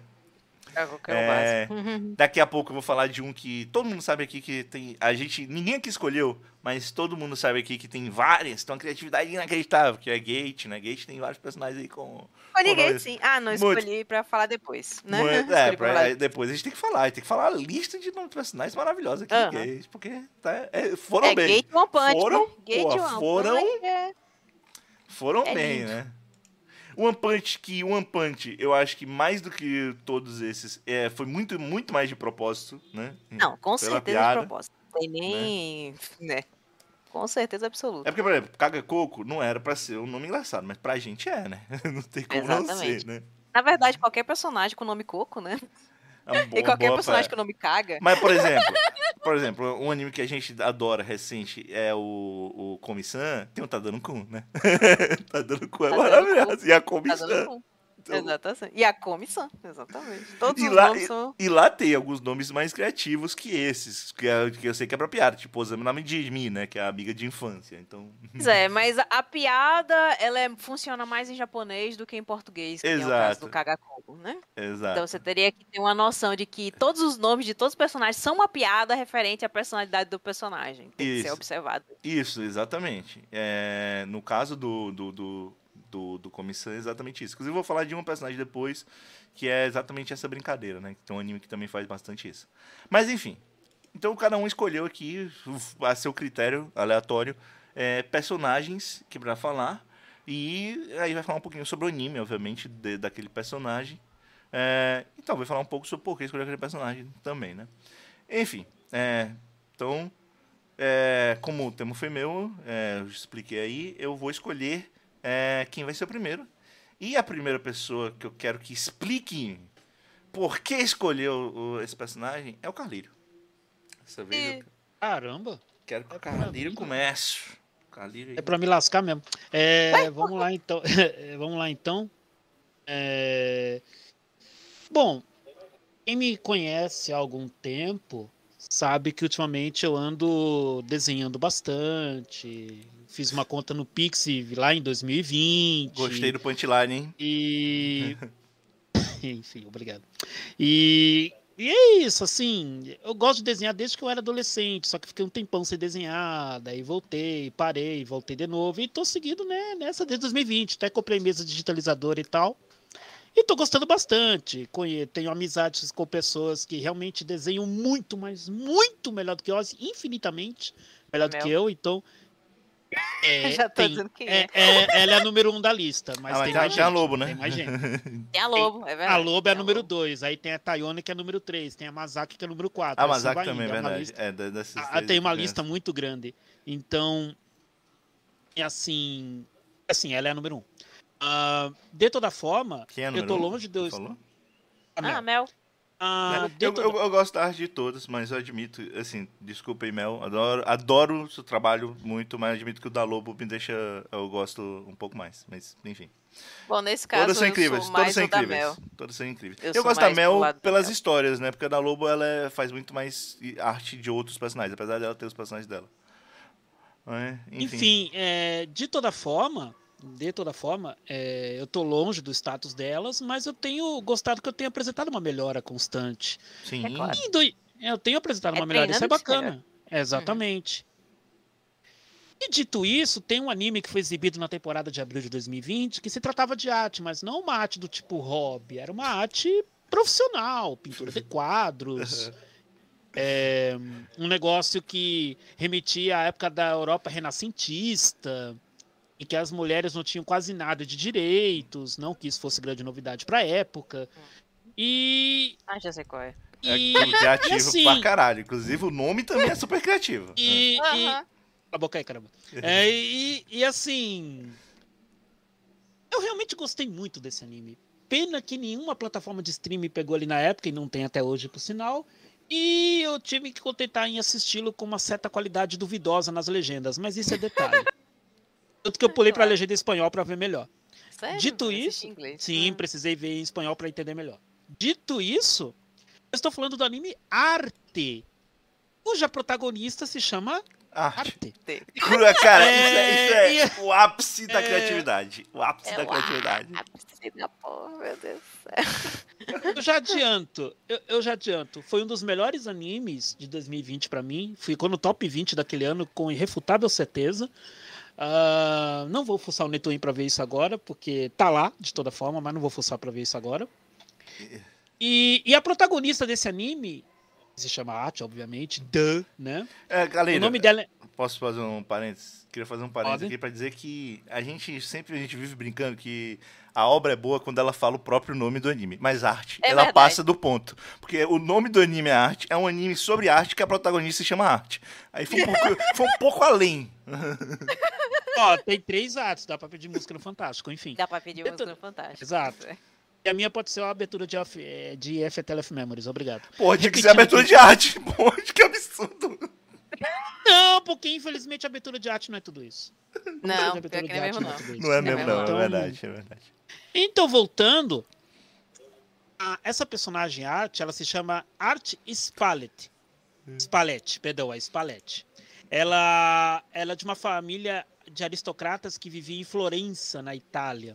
Daqui a pouco eu vou falar de um que todo mundo sabe aqui que tem. Ninguém aqui escolheu, mas todo mundo sabe aqui que tem várias, tem uma criatividade inacreditável, que é Gate, né? Gate tem vários personagens aí com. Escolhi Gate, sim. Ah, não, escolhi pra falar depois, né? Depois a gente tem que falar. Tem que falar a lista de nomes de personagens maravilhosos aqui de Gate, porque foram bem. Gate One Punch, foram, né? Gate pô, One foram, Punch foram é bem, lindo. né? One Punch, eu acho que mais do que todos esses, foi muito, muito mais de propósito, né? Não, com Pela certeza piada, de propósito. Não tem nem. Né? Com certeza absoluta. É porque, por exemplo, Kagakoko não era pra ser um nome engraçado, mas pra gente né? Não tem como não ser, né? Na verdade, qualquer personagem com o nome Coco, né? E qualquer personagem com o nome Kaga. Mas, por exemplo, um anime que a gente adora recente é o Komi-san, tem o Tadano-kun, né? Tadano-kun é maravilhoso. E a Komi-san. Exatamente. E a Komi-san, exatamente. Todos E os lá, nomes são. e lá tem alguns nomes mais criativos que esses, que eu sei que é pra piada, tipo Osami Nami Jimi, né? Que é a amiga de infância. Então. Pois é, mas a piada, ela funciona mais em japonês do que em português, que é o caso do Kagakoko, né? Exato. Então você teria que ter uma noção de que todos os nomes de todos os personagens são uma piada referente à personalidade do personagem. Tem que ser observado. Isso, exatamente. No caso do Komi-san é exatamente isso. Inclusive, eu vou falar de um personagem depois, que é exatamente essa brincadeira, né? Que tem um anime que também faz bastante isso. Mas, enfim. Então cada um escolheu aqui, a seu critério aleatório, personagens que pra falar. E aí vai falar um pouquinho sobre o anime, obviamente, daquele personagem. E talvez falar um pouco sobre por que escolher aquele personagem também, né? Enfim, então, como o tema foi meu, eu expliquei aí, eu vou escolher quem vai ser o primeiro. E a primeira pessoa que eu quero que explique por que escolheu esse personagem é o Carlírio. Dessa vez eu Caramba! quero que o Carlírio comece. Carlírio aí. É pra me lascar mesmo. Vamos lá então. Vamos lá então. Bom, quem me conhece há algum tempo sabe que ultimamente eu ando desenhando bastante. Fiz uma conta no Pixiv lá em 2020. Gostei do punchline, hein? E enfim, obrigado. E é isso, assim, eu gosto de desenhar desde que eu era adolescente, só que fiquei um tempão sem desenhar, daí voltei, parei, voltei de novo, e tô seguindo, né, nessa desde 2020, até comprei mesa digitalizadora e tal, e tô gostando bastante, tenho amizades com pessoas que realmente desenham muito, mas muito melhor do que eu, infinitamente melhor do que eu, então... Já tô dizendo quem é. Ela é a número 1 da lista, mas tem mais gente. Tem a Lobo, né? Tem mais gente. Tem a Lobo, é verdade. A Lobo é a Tem número 2, aí tem a Tayone que é a número 3, tem a Masaki que é a número 4. A Masaki também, é verdade. Tem uma lista muito grande. Então, assim, ela é a número 1. De toda forma, quem é a eu tô número longe de... Falou? A Mel. Eu gosto da arte de todas, mas eu admito, assim, desculpa aí, Mel, adoro o seu trabalho muito, mas admito que o da Lobo me deixa, eu gosto um pouco mais, mas enfim. Bom, nesse caso, todas são incríveis, eu sou mais todas são incríveis, Mel. todas são incríveis. Eu Eu sou gosto da mais pro Mel lado da pelas Mel. histórias, né, porque a da Lobo, ela faz muito mais arte de outros personagens, apesar dela ter os personagens dela. Enfim, de toda forma, eu tô longe do status delas, mas eu tenho gostado que eu tenho apresentado uma melhora constante. Sim. É claro. Eu tenho apresentado uma melhora, isso é treinando bacana. Exatamente. E dito isso, tem um anime que foi exibido na temporada de abril de 2020 que se tratava de arte, mas não uma arte do tipo hobby, era uma arte profissional, pintura de quadros. Um negócio que remetia à época da Europa renascentista, em que as mulheres não tinham quase nada de direitos, não que isso fosse grande novidade para a época. E já sei qual é. Criativo assim, pra caralho. Inclusive o nome também é super criativo. Cala a boca aí, caramba. Assim, eu realmente gostei muito desse anime. Pena que nenhuma plataforma de streaming pegou ali na época, e não tem até hoje, por sinal. E eu tive que contentar em assisti-lo com uma certa qualidade duvidosa nas legendas, mas isso é detalhe. Tanto que eu pulei pra legenda em espanhol pra ver melhor. Sério? Dito isso, sim, precisei ver em espanhol pra entender melhor. Dito isso, eu estou falando do anime Arte, cuja protagonista se chama Arte. Cara, isso é o ápice da criatividade. O ápice da criatividade. O ápice da porra, meu Deus do céu. Eu já adianto. Foi um dos melhores animes de 2020 pra mim. Ficou no top 20 daquele ano com irrefutável certeza. Não vou forçar o Netwin pra ver isso agora, porque tá lá, de toda forma, mas não vou forçar pra ver isso agora. E a protagonista desse anime se chama Arte, obviamente, né? Galera, o nome dela é... Posso fazer um parênteses? Queria fazer um parênteses aqui pra dizer que a gente vive brincando que a obra é boa quando ela fala o próprio nome do anime. Mas Arte, ela verdade. passa do ponto. Porque o nome do anime é Arte, é um anime sobre arte que a protagonista se chama Arte. Aí foi um pouco além. Tem 3 artes, dá pra pedir música no Fantástico, enfim. Dá pra pedir música no Fantástico. Exato. E a minha pode ser a abertura de FTLF Memories, obrigado. Pô, tinha que ser a abertura de arte. Pô, que absurdo. Não, porque infelizmente a abertura de arte não é tudo isso. Não, pior que não é mesmo não. Não é mesmo não, Então, é verdade. Então, voltando, essa personagem Arte, ela se chama Arte Spalletti. A Spalletti. Ela é de uma família de aristocratas que vivia em Florença, na Itália.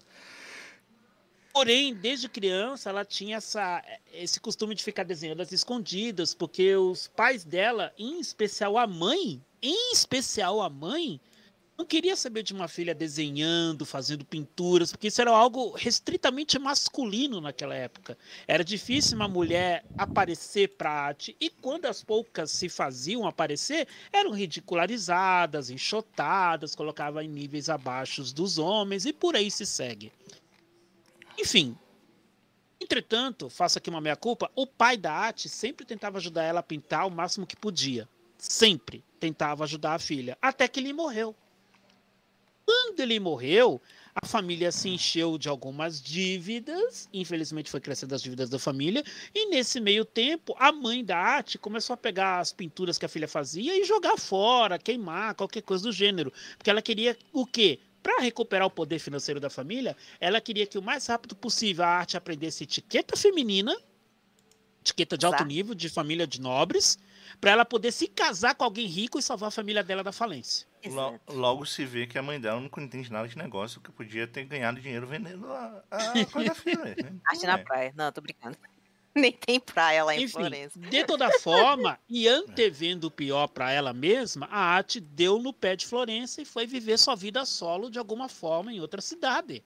Porém, desde criança, ela tinha esse costume de ficar desenhando às escondidas, porque os pais dela, em especial a mãe, não queria saber de uma filha desenhando, fazendo pinturas, porque isso era algo restritamente masculino naquela época. Era difícil uma mulher aparecer para a arte, e quando as poucas se faziam aparecer, eram ridicularizadas, enxotadas, colocavam em níveis abaixo dos homens, e por aí se segue. Enfim, entretanto, faço aqui uma meia-culpa, o pai da arte sempre tentava ajudar ela a pintar o máximo que podia. Sempre tentava ajudar a filha, até que ele morreu. Quando ele morreu, a família se encheu de algumas dívidas, infelizmente foi crescendo as dívidas da família, e nesse meio tempo, a mãe da arte começou a pegar as pinturas que a filha fazia e jogar fora, queimar, qualquer coisa do gênero, porque ela queria o quê? Para recuperar o poder financeiro da família, ela queria que o mais rápido possível a arte aprendesse etiqueta feminina, etiqueta de alto nível, de família de nobres, para ela poder se casar com alguém rico e salvar a família dela da falência. Logo se vê que a mãe dela não entende nada de negócio, que podia ter ganhado dinheiro vendendo a coisa da filha. Né? Arte na praia. Não, tô brincando. Nem tem praia lá em Enfim, Florença. de toda forma, e antevendo o pior para ela mesma, a arte deu no pé de Florença e foi viver sua vida solo de alguma forma em outra cidade.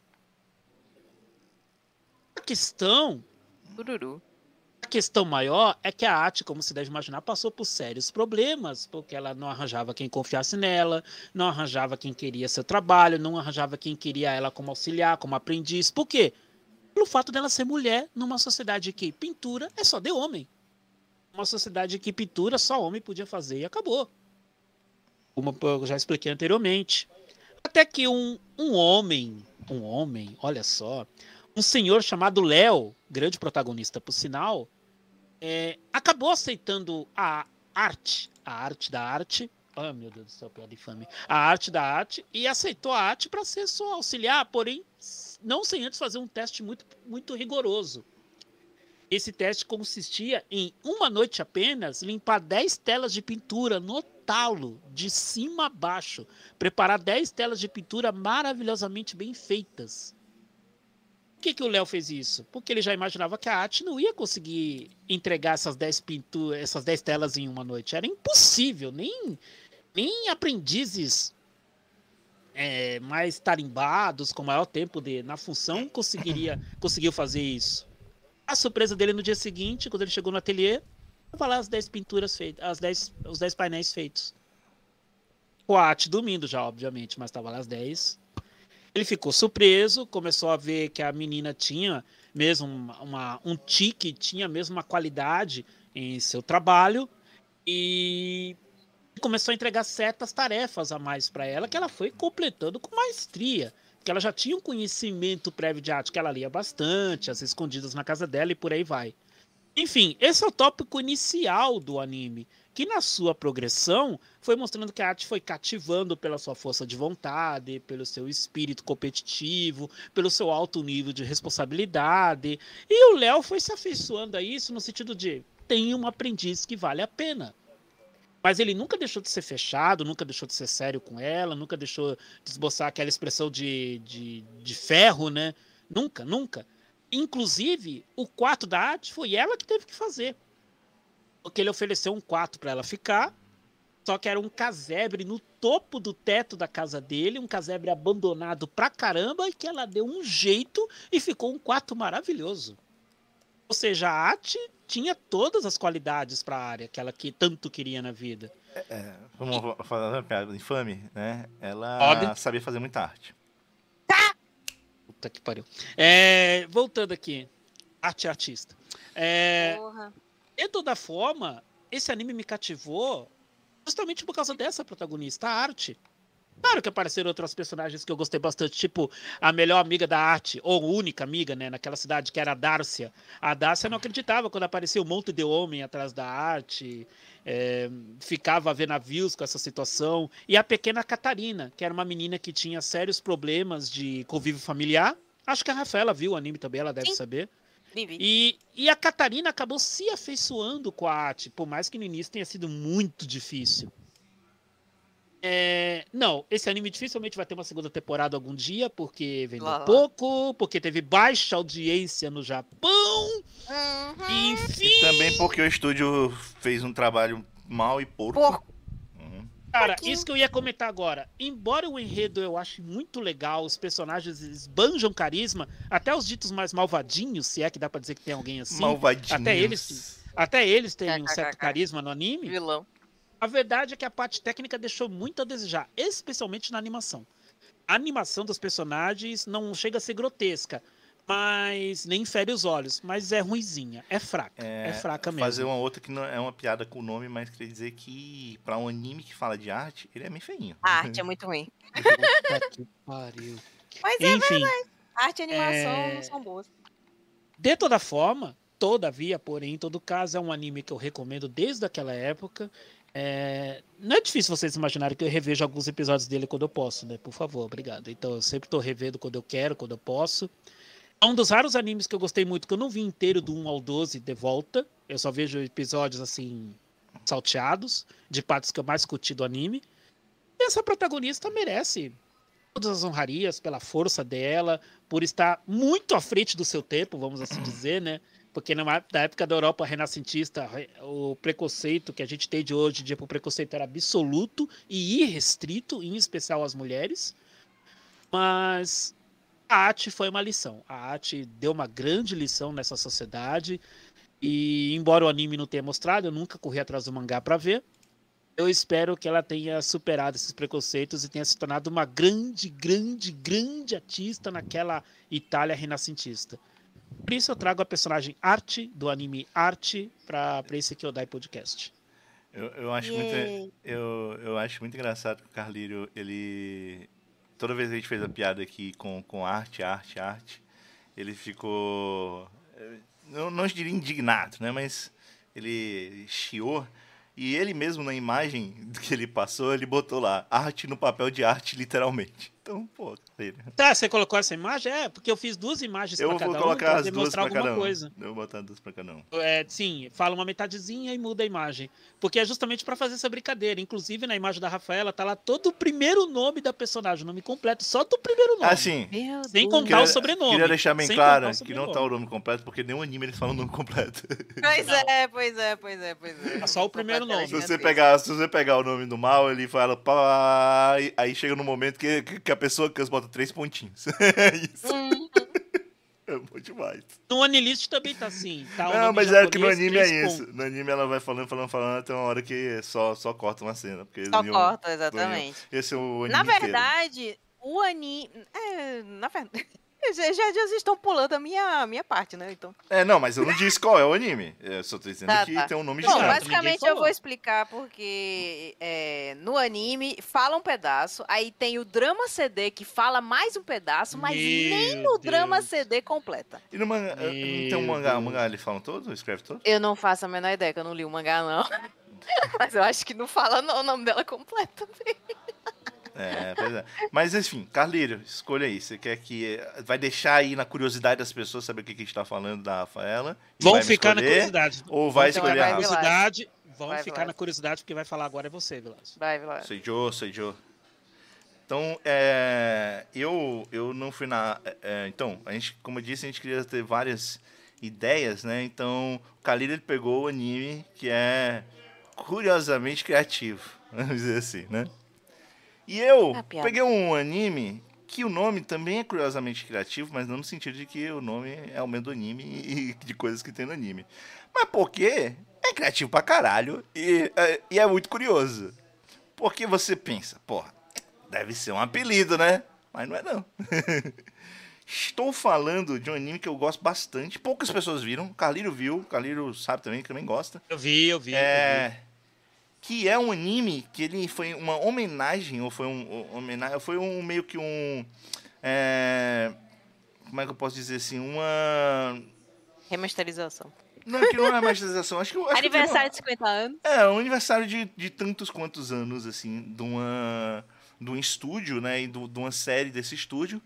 A questão maior é que a arte, como se deve imaginar, passou por sérios problemas, porque ela não arranjava quem confiasse nela, não arranjava quem queria seu trabalho, não arranjava quem queria ela como auxiliar, como aprendiz. Por quê? Pelo fato dela ser mulher numa sociedade que pintura é só de homem. Uma sociedade que pintura só homem podia fazer e acabou. Como eu já expliquei anteriormente. Até que um homem, olha só, um senhor chamado Léo, grande protagonista por sinal, acabou aceitando a arte da arte. Oh, meu Deus do céu, piada infame. A arte da arte, e aceitou a arte para ser só auxiliar, porém, não sem antes fazer um teste muito, muito rigoroso. Esse teste consistia em, uma noite apenas, limpar 10 telas de pintura no talo, de cima a baixo. Preparar 10 telas de pintura maravilhosamente bem feitas. Por que o Léo fez isso? Porque ele já imaginava que a arte não ia conseguir entregar essas 10 telas em uma noite. Era impossível, nem aprendizes mais tarimbados, com maior tempo na função, conseguiu fazer isso. A surpresa dele no dia seguinte, quando ele chegou no ateliê, estava lá as 10 pinturas feitas, os 10 painéis feitos. Com a arte dormindo já, obviamente, mas estava lá as 10. Ele ficou surpreso, começou a ver que a menina tinha mesmo um tique, tinha mesmo uma qualidade em seu trabalho, e começou a entregar certas tarefas a mais para ela, que ela foi completando com maestria, porque ela já tinha um conhecimento prévio de arte, que ela lia bastante, as escondidas na casa dela e por aí vai. Enfim, esse é o tópico inicial do anime, que na sua progressão foi mostrando que a arte foi cativando pela sua força de vontade, pelo seu espírito competitivo, pelo seu alto nível de responsabilidade, e o Léo foi se afeiçoando a isso no sentido de tem um aprendiz que vale a pena. Mas ele nunca deixou de ser fechado, nunca deixou de ser sério com ela, nunca deixou de esboçar aquela expressão de ferro, né? Nunca, nunca. Inclusive, o quarto da arte foi ela que teve que fazer. Porque ele ofereceu um quarto para ela ficar, só que era um casebre no topo do teto da casa dele, um casebre abandonado pra caramba, e que ela deu um jeito e ficou um quarto maravilhoso. Ou seja, a arte tinha todas as qualidades para a área que ela tanto queria na vida. Vamos falar uma piada infame, né? Ela sabia fazer muita arte. Puta que pariu. Voltando aqui. Arte artista. De toda forma, esse anime me cativou justamente por causa dessa protagonista, a arte. Claro que apareceram outros personagens que eu gostei bastante, tipo a melhor amiga da arte, ou única amiga, né, naquela cidade, que era a Dárcia. A Dárcia não acreditava quando aparecia um monte de homem atrás da arte, ficava a ver navios com essa situação. E a pequena Catarina, que era uma menina que tinha sérios problemas de convívio familiar. Acho que a Rafaela viu o anime também, ela deve saber. E a Catarina acabou se afeiçoando com a arte, por mais que no início tenha sido muito difícil. Não, esse anime dificilmente vai ter uma segunda temporada algum dia, porque vendeu pouco, porque teve baixa audiência no Japão. Enfim. E também porque o estúdio fez um trabalho mal e porco. Cara, fraquinho. isso que eu ia comentar agora. Embora o enredo eu ache muito legal, os personagens esbanjam carisma, até os ditos mais malvadinhos, se é que dá pra dizer que tem alguém assim. Malvadinhos. Até eles têm um certo KKK. carisma no anime. Vilão. A verdade é que a parte técnica deixou muito a desejar, especialmente na animação. A animação dos personagens não chega a ser grotesca, mas nem fere os olhos, mas é ruinzinha, é fraca, é fraca mesmo. Fazer uma outra que não é uma piada com o nome, mas queria dizer que pra um anime que fala de arte, ele é meio feinho. A arte é muito ruim. Puta que pariu. Mas é Enfim, arte e animação não são boas. de toda forma, todavia, porém, em todo caso, é um anime que eu recomendo desde aquela época. Não é difícil vocês imaginarem que eu revejo alguns episódios dele quando eu posso, né? Por favor, obrigado. Então, eu sempre tô revendo quando eu quero, quando eu posso. É um dos raros animes que eu gostei muito, que eu não vi inteiro do 1 ao 12 de volta. Eu só vejo episódios, assim, salteados, de partes que eu mais curti do anime. E essa protagonista merece todas as honrarias pela força dela, por estar muito à frente do seu tempo, vamos assim dizer, né? Porque na época da Europa renascentista, o preconceito que a gente tem de hoje em dia pro preconceito era absoluto e irrestrito, em especial às mulheres. Mas a arte foi uma lição. A arte deu uma grande lição nessa sociedade. E embora o anime não tenha mostrado, eu nunca corri atrás do mangá para ver. Eu espero que ela tenha superado esses preconceitos e tenha se tornado uma grande, grande, grande artista naquela Itália renascentista. Por isso eu trago a personagem Arte, do anime Arte, para esse Kyodai Podcast. Eu acho muito, eu acho muito engraçado que o Carlírio, ele... Toda vez que a gente fez a piada aqui com arte, ele ficou... Não diria indignado, né? Mas ele chiou. E ele mesmo, na imagem que ele passou, ele botou lá, arte no papel de arte, literalmente. Então, pô, dele. Tá, você colocou essa imagem? É, porque eu fiz duas imagens pra cada um. Eu vou colocar as duas demonstrar pra cada alguma um. coisa. Eu vou botar duas pra cada um. Sim, fala uma metadezinha e muda a imagem. Porque é justamente pra fazer essa brincadeira. Inclusive, na imagem da Rafaela, tá lá todo o primeiro nome da personagem, o nome completo, só do primeiro nome. Ah, sim. Meu Sem Deus. contar o sobrenome. Queria deixar bem Sem claro contar o que não tá o nome completo, porque nenhum anime eles falam o nome completo. Pois é. É só o primeiro nome. Se você pegar o nome do mal, ele fala pá, aí chega no momento que a pessoa cansa, bota 3 pontinhos. É isso. É bom demais. No Anilist também tá assim. Tá Não, mas é que no japonês, anime é 3 isso. No anime ela vai falando, até uma hora que só corta uma cena. Porque Só corta, exatamente. Esse é o anime Na inteiro. verdade, o anime... na verdade... Já estão pulando a minha parte, né? Então... Não, mas eu não disse qual é o anime. Eu só tô dizendo que tem um nome Bom, gigante. basicamente eu vou explicar porque no anime fala um pedaço, aí tem o drama CD que fala mais um pedaço, mas nem no drama CD completa. E no mangá, não tem um mangá? O mangá eles falam todo? Escreve todo? Eu não faço a menor ideia, que eu não li o mangá, não. Mas eu acho que não fala não, o nome dela completo. Pois é. Mas enfim, Carlírio, escolha aí. Você quer que... Vai deixar aí na curiosidade das pessoas saber o que a gente tá falando da Rafaela? Vão ficar na curiosidade. Ou vai Então escolher vai a Rafa? Curiosidade. Vão Vai, ficar Vilas. na curiosidade, porque vai falar agora é você, Vilas. Vai, Vilas. Sou Joe. Então, eu não fui na... então, a gente, como eu disse, a gente queria ter várias ideias, né? Então, o Carlírio ele pegou o anime que é curiosamente criativo, vamos dizer assim, né? E eu peguei um anime que o nome também é curiosamente criativo, mas não no sentido de que o nome é o mesmo do anime e de coisas que tem no anime. Mas porque é criativo pra caralho e é muito curioso. Porque você pensa, porra, deve ser um apelido, né? Mas não é não. Estou falando de um anime que eu gosto bastante. Poucas pessoas viram. O Carlírio viu. O Carlírio sabe também, que também gosta. Eu vi. Que é um anime que ele foi uma homenagem, ou foi meio que um... como é que eu posso dizer assim? Uma... Remasterização. Não, que não é remasterização. Acho que Aniversário de 50 anos. um aniversário de tantos quantos anos, assim, de um estúdio, né? E de uma série desse estúdio.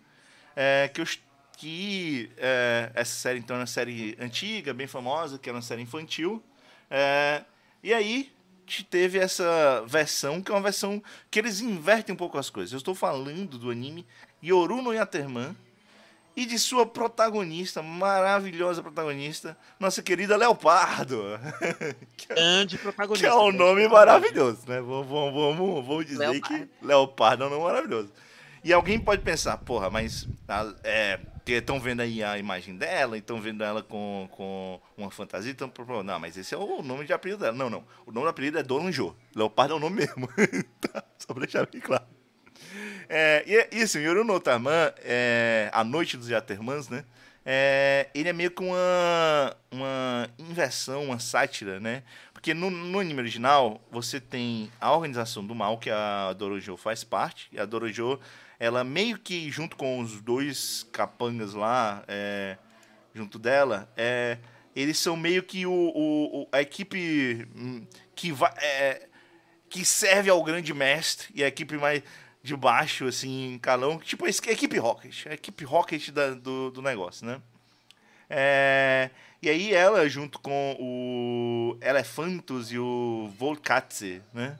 Essa série, então, é uma série antiga, bem famosa, que era uma série infantil. E aí... teve essa versão, que é uma versão que eles invertem um pouco as coisas. Eu estou falando do anime Yoru no Yaterman, e de sua protagonista, maravilhosa protagonista, nossa querida Leopardo. Grande Que protagonista. é um grande nome personagem. maravilhoso, né? Vamos dizer Leopardo. que Leopardo é um nome maravilhoso. E alguém pode pensar, porra, mas estão vendo aí a imagem dela, estão vendo ela com uma fantasia, então, não, mas esse é o nome de apelido dela. Não, o nome do apelido é Doranjo. Leopardo é o nome mesmo. Tá? Só pra deixar bem claro. E assim, Yoru no Taman, A Noite dos Yatermans, né? Ele é meio que uma inversão, uma sátira, né? Porque no anime original, você tem a Organização do Mal, que a Dorojo faz parte, e a Dorojo, ela meio que, junto com os dois capangas lá, junto dela, eles são meio que a equipe que serve ao grande mestre, e a equipe mais de baixo, assim, calão, tipo a equipe Rocket do negócio, né? E aí ela, junto com o Elefantus e o Volkatze, né?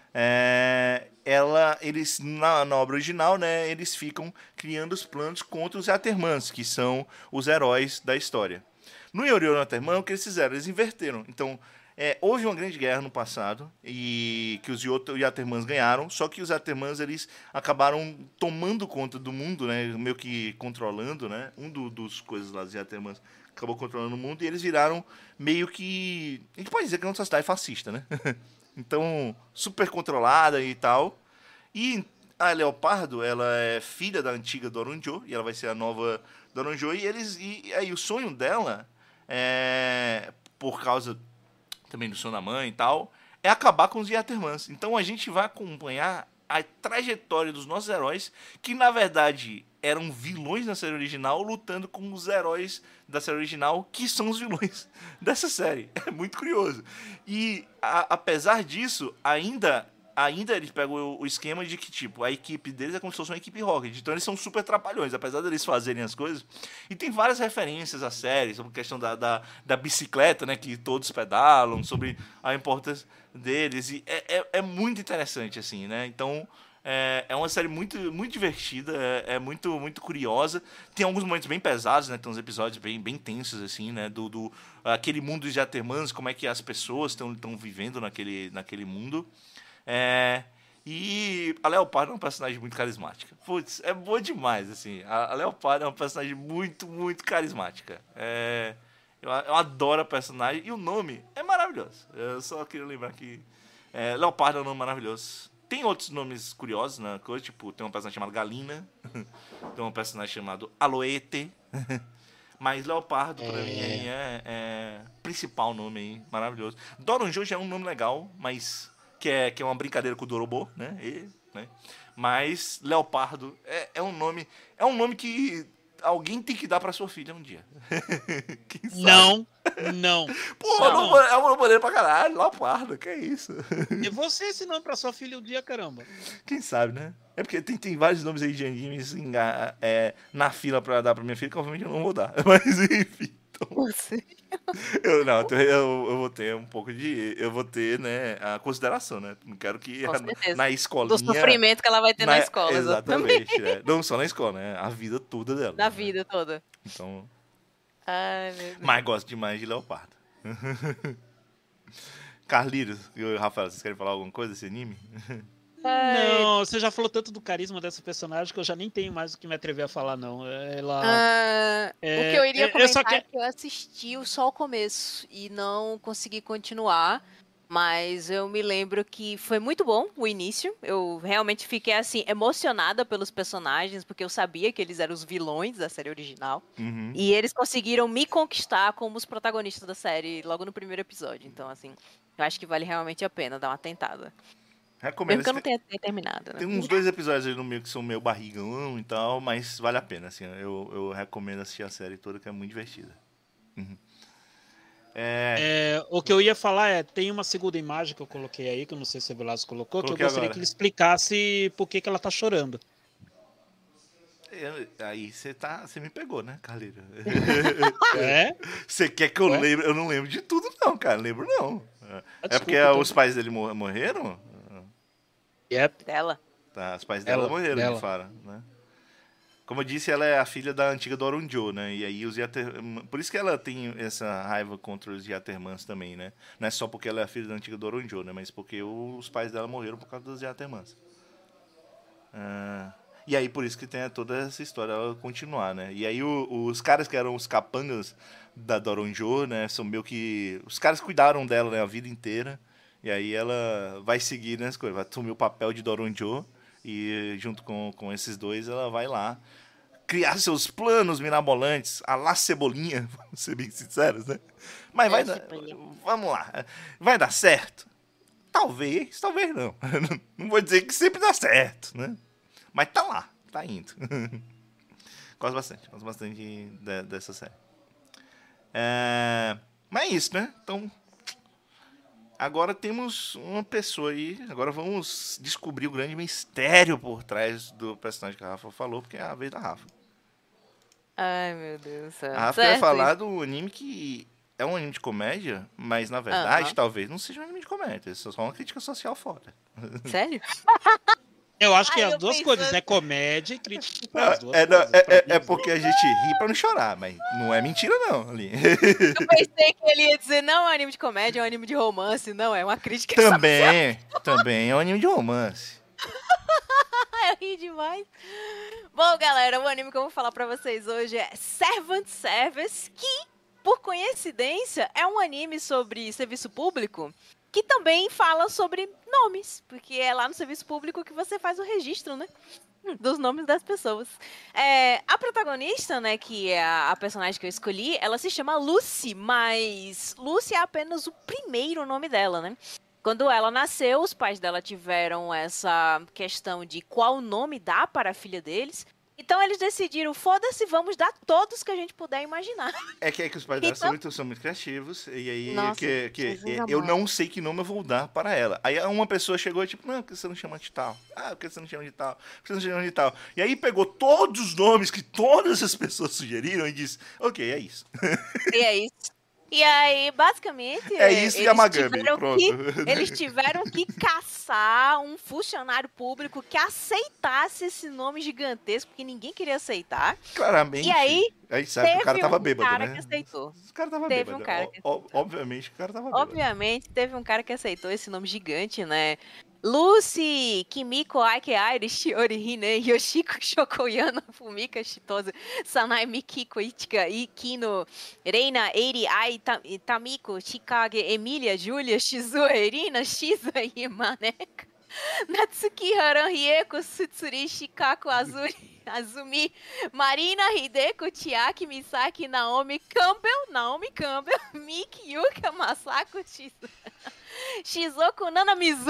Eles, na obra original, né, eles ficam criando os planos contra os Yatermans, que são os heróis da história. No Yoru no Yaterman, o que eles fizeram? Eles inverteram. Então, houve uma grande guerra no passado, e que os Yatermans ganharam, só que os Yatermans, eles acabaram tomando conta do mundo, né, meio que controlando, né, dos coisas lá dos Yatermans acabou controlando o mundo, e eles viraram meio que, a gente pode dizer que é uma sociedade fascista, né? Então, super controlada e tal. E a Leopardo, ela é filha da antiga Doronjo, e ela vai ser a nova Doronjo, e aí o sonho dela, por causa também do sonho da mãe e tal, é acabar com os Yatermans. Então a gente vai acompanhar a trajetória dos nossos heróis, que na verdade eram vilões na série original, lutando com os heróis da série original, que são os vilões dessa série. É muito curioso. E apesar disso, ainda eles pegam o esquema de que, tipo, a equipe deles é como se fosse uma equipe Rocket. Então eles são super trapalhões, apesar deles fazerem as coisas. E tem várias referências à série, sobre a questão da bicicleta, né, que todos pedalam, sobre a importância deles. E é muito interessante, assim, né? Então, é uma série muito, muito divertida, é muito, muito curiosa. Tem alguns momentos bem pesados, né? Tem uns episódios bem tensos, assim, né? Aquele mundo de Yatermans, como é que as pessoas estão vivendo naquele mundo. E a Leopardo é uma personagem muito carismática. Putz, é boa demais, assim. A Leopardo é uma personagem muito, muito carismática. Eu adoro a personagem. E o nome é maravilhoso. Eu só queria lembrar que Leopardo é um nome maravilhoso. Tem outros nomes curiosos na coisa, tipo, tem uma personagem chamada Galina, tem uma personagem chamada Aloete, mas Leopardo, pra mim, aí é principal nome aí, maravilhoso. Doronjo já é um nome legal, mas que é uma brincadeira com o Dorobô, né? Mas Leopardo é um nome que alguém tem que dar pra sua filha um dia. Quem sabe? Não. Pô, é uma maneira pra caralho, Leopardo, que é isso? E você ensinando pra sua filha um dia, caramba. Quem sabe, né? É porque tem vários nomes aí de animes na fila pra dar pra minha filha, que obviamente eu não vou dar. Mas enfim. Então, eu vou ter um pouco de. Eu vou ter, né, a consideração, né? Não quero que na escolinha. Do sofrimento que ela vai ter na escola, exatamente. Não só na escola, né? A vida toda dela. Na vida toda. Então. Ai, meu Deus. Mas gosto demais de Leopardo. Carlinhos e Rafael, vocês querem falar alguma coisa desse anime? Não, você já falou tanto do carisma dessa personagem que eu já nem tenho mais o que me atrever a falar, não. O que eu iria comentar é que eu assisti só o começo e não consegui continuar, mas eu me lembro que foi muito bom o início. Eu realmente fiquei, assim, emocionada pelos personagens, porque eu sabia que eles eram os vilões da série original. Uhum. E eles conseguiram me conquistar como os protagonistas da série logo no primeiro episódio. Então, assim, eu acho que vale realmente a pena dar uma tentada. Recomendo. Mesmo que eu não tenha terminado, né? Tem uns 2 episódios aí no meio que são meio barrigão e tal, mas vale a pena, assim. Eu recomendo assistir a série toda, que é muito divertida. Uhum. O que eu ia falar tem uma segunda imagem que eu coloquei aí, que eu não sei se o Velasco colocou, que eu gostaria que ele explicasse por que ela tá chorando. Aí você me pegou, né, Carleiro? Você quer que eu lembre? Eu não lembro de tudo, não, cara. Lembro, não. Desculpa, porque os pais dele morreram? Dela. Tá, os pais dela morreram de fora, né? Como eu disse, ela é a filha da antiga Doronjo, né? E aí os por isso que ela tem essa raiva contra os Yatermans também, né? Não é só porque ela é a filha da antiga Doronjo, né? Mas porque os pais dela morreram por causa dos Yatermans. E aí por isso que tem toda essa história ela continuar, né? E aí os caras que eram os capangas da Doronjo, né? São meio que... Os caras cuidaram dela, né, a vida inteira. E aí ela vai seguir nessas coisas. Vai assumir o papel de Doronjo. E junto com esses dois, ela vai lá criar seus planos mirabolantes, a lá Cebolinha, vamos ser bem sinceros, né? Mas vai dar... Vamos lá. Vai dar certo? Talvez, talvez não. Não vou dizer que sempre dá certo, né? Mas tá lá, tá indo. Gosto bastante dessa série. Mas é isso, né? Então... Agora temos uma pessoa aí. Agora vamos descobrir o grande mistério por trás do personagem que a Rafa falou, porque é a vez da Rafa. Ai, meu Deus do céu. A Rafa vai falar do anime que é um anime de comédia, mas na verdade talvez não seja um anime de comédia. É só uma crítica social foda. Sério? Eu acho que é as duas coisas, né? Comédia e crítica. É porque a gente ri pra não chorar, mas não é mentira não, ali. Eu pensei que ele ia dizer, não é um anime de comédia, é um anime de romance. Não, é uma crítica Também é um anime de romance. Eu ri demais. Bom, galera, o anime que eu vou falar pra vocês hoje é Servant Service, que, por coincidência, é um anime sobre serviço público, que também fala sobre nomes, porque é lá no serviço público que você faz o registro, né? Dos nomes das pessoas. A protagonista, né, que é a personagem que eu escolhi, ela se chama Lucy, mas Lucy é apenas o primeiro nome dela, né? Quando ela nasceu, os pais dela tiveram essa questão de qual nome dar para a filha deles. Então eles decidiram, foda-se, vamos dar todos que a gente puder imaginar. É que os pais dela são muito criativos, e aí Nossa, eu não sei que nome eu vou dar para ela. Aí uma pessoa chegou e tipo, não, por que você não chama de tal? Ah, por que você não chama de tal? Por que você não chama de tal? E aí pegou todos os nomes que todas as pessoas sugeriram e disse, ok, é isso. E é isso. E aí, basicamente... É isso e Amagami, pronto. Eles tiveram que caçar um funcionário público que aceitasse esse nome gigantesco, porque ninguém queria aceitar. Claramente. E aí sabe que o cara tava bêbado, cara né? que aceitou. O cara tava Teve bêbado. um cara que aceitou. Obviamente o cara tava bêbado. Obviamente, teve um cara que aceitou esse nome gigante, né? Lucy, Kimiko, Aike, Airi, Shiori, Hine, Yoshiko, Shokoyano, Fumika, Shitose, Sanai, Mikiko, Ichika, Ikino, Reina, Eiri, Ai, Tamiko, Chikage, Emília, Júlia, Shizu, Erina, Shiza e Maneka, Natsuki, Haran, Rieko, Sutsuri, Shikaku, Azumi, Marina, Hideko, Chiaki, Misaki, Naomi Campbell, Miki, Yuka, Masako, Shizoku, Nanamizu,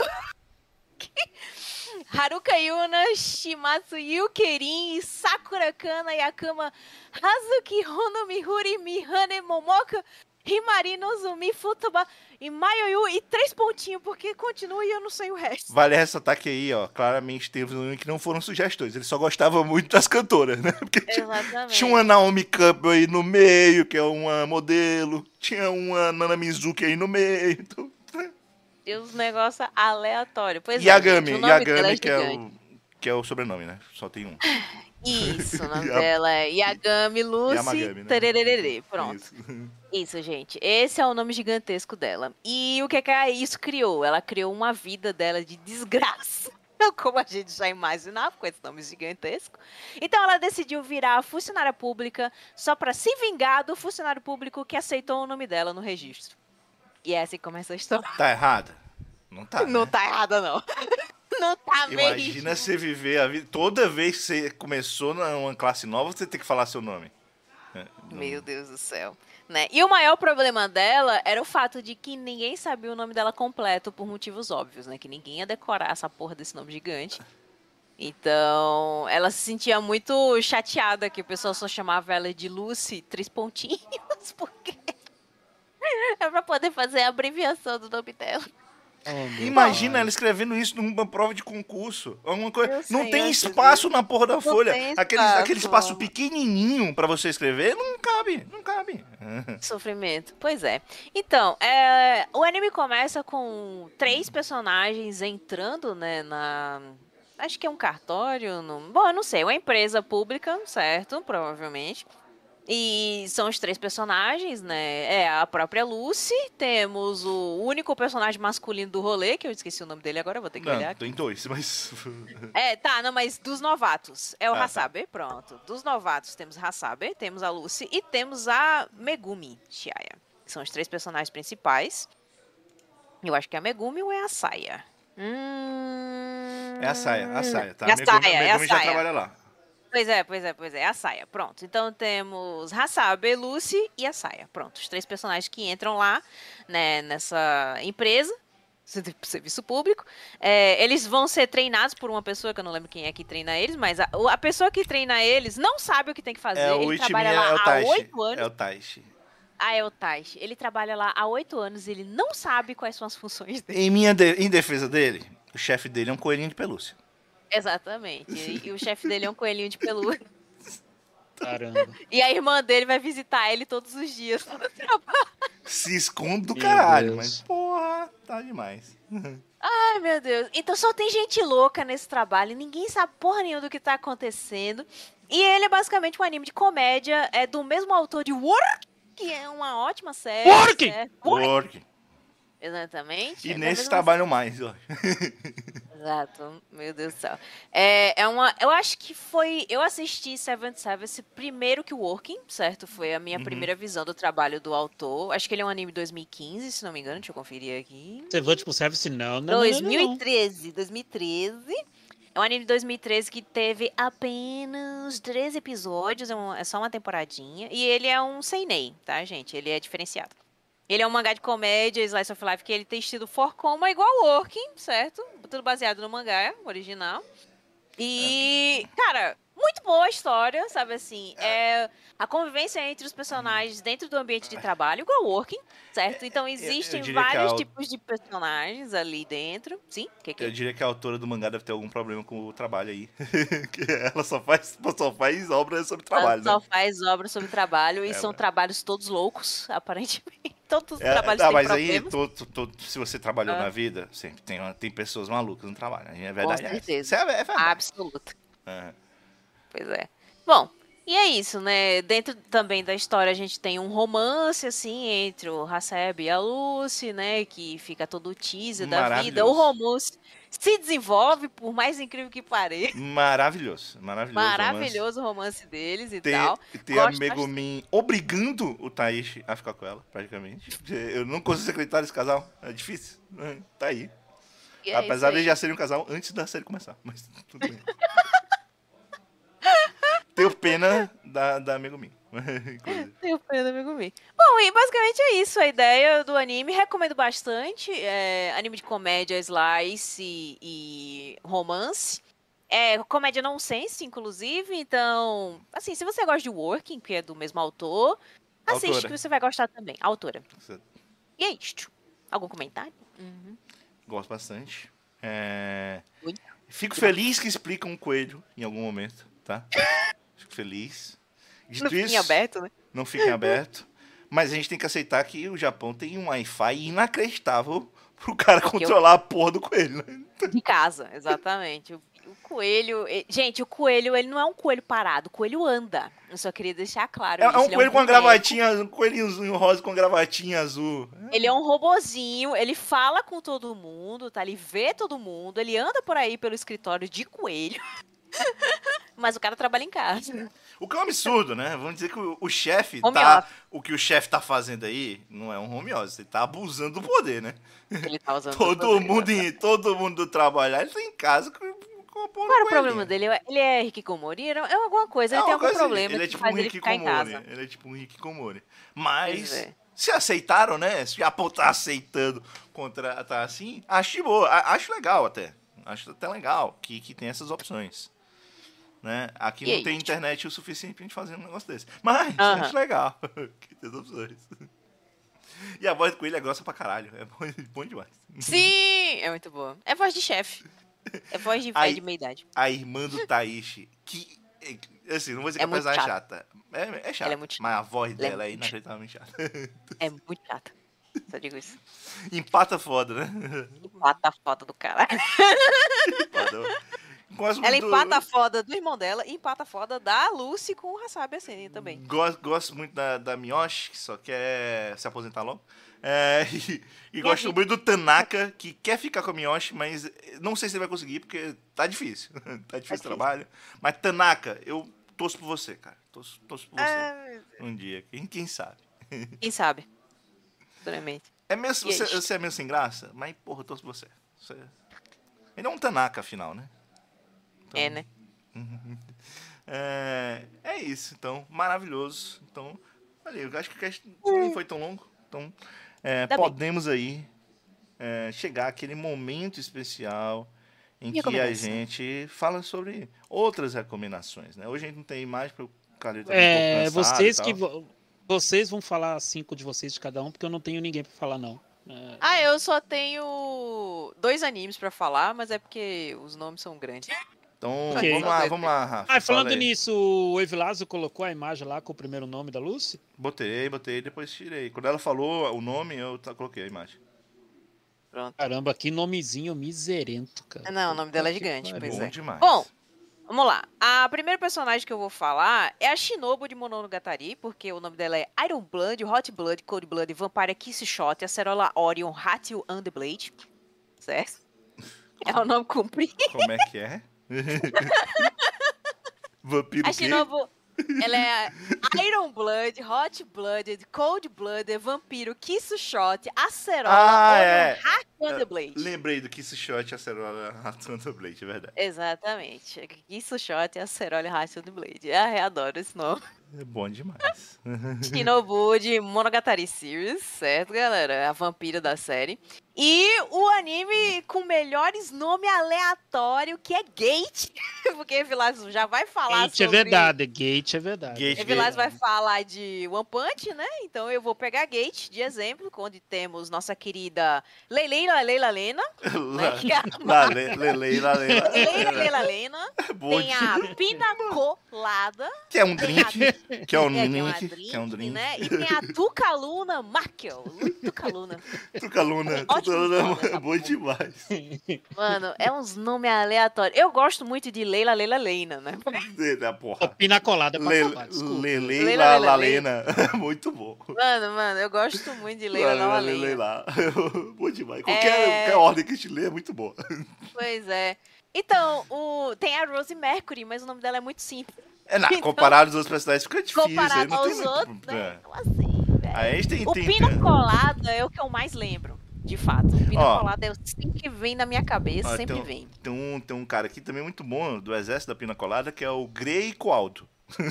Haruka Yuna, Shimatsu Yukerin, Sakura Kana, Yakama, Hazuki, Hono, Mihuri, Mihane, Momoka, Himari, Nozumi, Futaba e Mayoyu e 3 pontinhos, porque continua e eu não sei o resto. Vale ressaltar que aí, ó, claramente teve um que não foram sugestões, ele só gostava muito das cantoras, né? Porque Exatamente. tinha uma Naomi Campbell aí no meio, que é uma modelo, tinha uma Nana Mizuki aí no meio, então... E os negócios aleatórios. Pois Yagami, gente, o nome dela é que é o sobrenome, né? Só tem um. Isso, o nome dela é Yagami Lucy Yamagami, né? Terererê. Pronto. Isso. Isso, gente. Esse é o nome gigantesco dela. E o que isso criou? Ela criou uma vida dela de desgraça. Como a gente já imaginava, com esse nome gigantesco. Então ela decidiu virar funcionária pública só para se vingar do funcionário público que aceitou o nome dela no registro. E é assim que começa a história. Tá errada? Não tá, Não né? tá errada, não. Não tá mesmo. Imagina você viver a vida... Toda vez que você começou numa classe nova, você tem que falar seu nome. Meu Deus do céu. Né? E o maior problema dela era o fato de que ninguém sabia o nome dela completo por motivos óbvios, né? Que ninguém ia decorar essa porra desse nome gigante. Então, ela se sentia muito chateada que o pessoal só chamava ela de Lucy, 3 pontinhos, porque é pra poder fazer a abreviação do nome dela. Imagina ela escrevendo isso numa prova de concurso. Alguma coisa. Não tem espaço na porra da folha. Aquele espaço pequenininho pra você escrever, não cabe. Sofrimento. Pois é. Então, o anime começa com 3 personagens entrando, né, acho que é um cartório, bom, eu não sei, uma empresa pública, certo? Provavelmente. E são os 3 personagens, né? É a própria Lucy, temos o único personagem masculino do rolê, que eu esqueci o nome dele agora, vou ter que olhar Não, aqui. tem 2, mas... Não, mas dos novatos é o tá. Hasabe, pronto. Dos novatos temos Hasabe, temos a Lucy e temos a Megumi Chiaya. Que são os 3 personagens principais. Eu acho que é a Megumi ou é a Saya? É a Saia, tá? É a Saya, é a Megumi já Saya. trabalha lá. Pois é, a Saya, pronto. Então temos Hasabe, Lucy e a Saya, pronto. Os 3 personagens que entram lá, né, nessa empresa, serviço público. Eles vão ser treinados por uma pessoa, que eu não lembro quem é que treina eles, mas a pessoa que treina eles não sabe o que tem que fazer. Ele trabalha lá há 8 anos. É o Taishi. Ah, é o Taishi. Ele trabalha lá há 8 anos e ele não sabe quais são as funções dele. Em defesa dele, o chefe dele é um coelhinho de pelúcia. Exatamente. E o chefe dele é um coelhinho de pelúcia. Caramba. E a irmã dele vai visitar ele todos os dias no trabalho. Se esconde do Meu caralho, Deus. mas porra, tá demais. Ai, meu Deus. Então só tem gente louca nesse trabalho. Ninguém sabe porra nenhuma do que tá acontecendo. E ele é basicamente um anime de comédia. É do mesmo autor de Work, que é uma ótima série. Work! Work. Exatamente. E É da nesses mesma trabalham mais, ó. Exato, meu Deus do céu. Eu acho que foi. Eu assisti Seventh Service primeiro que o Working, certo? Foi a minha primeira visão do trabalho do autor. Acho que ele é um anime de 2015, se não me engano. Deixa eu conferir aqui. Você vai tipo service? Não. 2013. É um anime de 2013 que teve apenas 13 episódios, é só uma temporadinha. E ele é um seinen, tá, gente? Ele é diferenciado. Ele é um mangá de comédia, slice of life, que ele tem estilo for coma igual Working, certo? Tudo baseado no mangá original. E, cara, muito boa a história, sabe assim? A convivência entre os personagens dentro do ambiente de trabalho, igual Working, certo? Então existem diria que vários tipos de personagens ali dentro. Sim? Eu diria que a autora do mangá deve ter algum problema com o trabalho aí. Que ela só faz obras sobre trabalho, Ela só né? faz obras sobre trabalho e são trabalhos todos loucos, aparentemente. Todos os trabalhos Não, têm mas problemas. aí, se você trabalhou na vida, sempre tem pessoas malucas no trabalho. É verdade. Com certeza. Isso é verdade. Absoluta. É. Pois é. Bom, e é isso, né? Dentro também da história a gente tem um romance, assim, entre o Haseb e a Lucy, né? Que fica todo o teaser da vida. O romance se desenvolve, por mais incrível que pareça. Maravilhoso. Maravilhoso o romance deles e Ter tal. a Megumin obrigando o Taishi a ficar com ela, praticamente. Eu não consigo acreditar nesse casal. É difícil. Tá aí. E é Apesar isso de aí. já serem um casal antes da série começar. Mas tudo bem. Tenho pena da Megumin. Inclusive. Tenho pena, amigo meu. Bom, e basicamente é isso a ideia do anime. Recomendo bastante. Anime de comédia, slice e romance. Comédia nonsense, inclusive. Então, assim, se você gosta de Working, que é do mesmo autor, assiste Autora. que você vai gostar também. Autora. E é isto. Algum comentário? Gosto bastante. Muito. Fico feliz que explicam um coelho em algum momento, tá? Fico feliz. Dito Não fiquem isso, aberto, né? não fiquem aberto. Mas a gente tem que aceitar que o Japão tem um Wi-Fi inacreditável pro cara controlar a porra do coelho, né? De casa, exatamente. O coelho... Gente, o coelho, ele não é um coelho parado. O coelho anda. Eu só queria deixar claro É isso. um Ele coelho com uma boneco. gravatinha, um coelhinho rosa com gravatinha azul. Ele é um robozinho, ele fala com todo mundo, tá? Ele vê todo mundo, ele anda por aí pelo escritório de coelho. Mas o cara trabalha em casa. O que é um absurdo, né? Vamos dizer que o chefe Home tá... office. O que o chefe tá fazendo aí não é um home office, ele tá abusando do poder, né? Ele tá usando Todo mundo do trabalho, ele tá em casa com a porra Qual era do o problema coelhinho. dele? Ele é Hikikomori? É alguma coisa, ele tem uma algum coisa assim, problema ele é que tipo faz um ele ficar em Hikikomori. casa. Ele é tipo um Hikikomori. Mas, Pois é. se aceitaram, né? Se o Japão tá aceitando contratar assim, acho de boa. Acho legal até. Acho até legal que tem essas opções. Né? Aqui E não aí? tem internet o suficiente pra gente fazer um negócio desse. Mas, Aham. acho legal que tem as opções. E a voz do coelho é grossa pra caralho. É bom demais. Sim! É muito boa. É voz de chefe. É voz de Aí- velho de meia idade. A irmã do Taishi, que... Assim, não vou dizer que É a muito personagem é chata. chata. É chata. Ela é muito chata. Mas a voz Ela é dela é muito inacreditavelmente chata. É muito chata. Só digo isso. Empata foda, né? Empata a foto do caralho. Foda. Gosto Ela muito empata a foda do irmão dela e empata a foda da Lucy com o Hassabi Asseni também. Gosto muito da Miyoshi, que só quer se aposentar logo. E Minha gosto vida. muito do Tanaka, que quer ficar com a Miyoshi, mas não sei se ele vai conseguir, porque tá difícil. Tá difícil o trabalho. Mas Tanaka, eu torço por você, cara. Torço por você. Um dia. Quem sabe? Quem sabe? Futuramente. É meio, E aí? você é meio sem graça, mas, porra, eu torço por você. Ele é um Tanaka, afinal, né? Então, É, né? É isso, então. Maravilhoso. Então, olha, eu acho que o cast não foi tão longo. Então, Ainda bem. podemos aí chegar àquele momento especial em que a Recomendação. gente fala sobre outras recomendações, né? Hoje a gente não tem imagem porque o Calil tá um pouco cansado Vocês e que tal. vocês vão falar 5 de vocês de cada um, porque eu não tenho ninguém pra falar, não. Eu só tenho 2 animes pra falar, mas é porque os nomes são grandes. Então, Ok. vamos lá, Rafa. Falando fala aí. nisso, o Evilásio colocou a imagem lá com o primeiro nome da Lucy? Botei, depois tirei. Quando ela falou o nome, eu coloquei a imagem. Pronto. Caramba, que nomezinho miserento, cara. Não, o nome dela é Que gigante, pariu. pois Bom é. demais. Bom, vamos lá. A primeira personagem que eu vou falar é a Shinobu de Monogatari, porque o nome dela é Iron Blood, Hot Blood, Cold Blood, Vampire Kiss Shot, Acerola Orion, Hatio and the Blade. Certo? É o nome comprido. Como é que é? Vampiro A quê? Shinobu, ela é Iron Blood, Hot Blooded, Cold Blooded, Vampiro, Kiss Shot, Acerola, Orion, Hatio and the Blade. Lembrei do Kiss Shot e Acerola Ratunda Blade, é verdade. Exatamente. Kiss Shot, Acerola, Hatio and the Blade. Adoro esse nome. É bom demais. Shinobu de Monogatari Series, certo, galera? A vampira da série. E o anime com melhores nome aleatório, que é Gate. Porque Vilas já vai falar Gate é sobre... verdade, Gate é verdade. Gate, Vilas vai falar de One Punch, né? Então eu vou pegar Gate de exemplo, onde temos nossa querida Leila Lena. Leila. Leila Lena. Tem a Pina Colada. Que é um drink. Que é um drink, né? E tem a Tucaluna Markel. Tucaluna. Tucaluna. Ótimo nome, É essa bom demais. Mano, é uns nomes aleatórios. Eu gosto muito de Leila Lena, né? Porra. Pina colada pra acabar, desculpa. Leila Lalena. Muito bom. Mano, eu gosto muito de Leila Lena. Leila. Bom demais. Qualquer ordem que a gente lê é muito boa. Pois é. Então, tem a Rose Mercury, mas o nome dela é muito simples. Comparado aos outros personagens fica difícil. Comparado não aos tem muito- outros, né? Então, assim, velho. Aí a gente O Pina Colada é o que eu mais lembro, de fato. O Pina Colada é o sempre vem na minha cabeça, sempre vem. Tem um cara aqui também muito bom do exército da Pina Colada, que é o Grey Coaldo.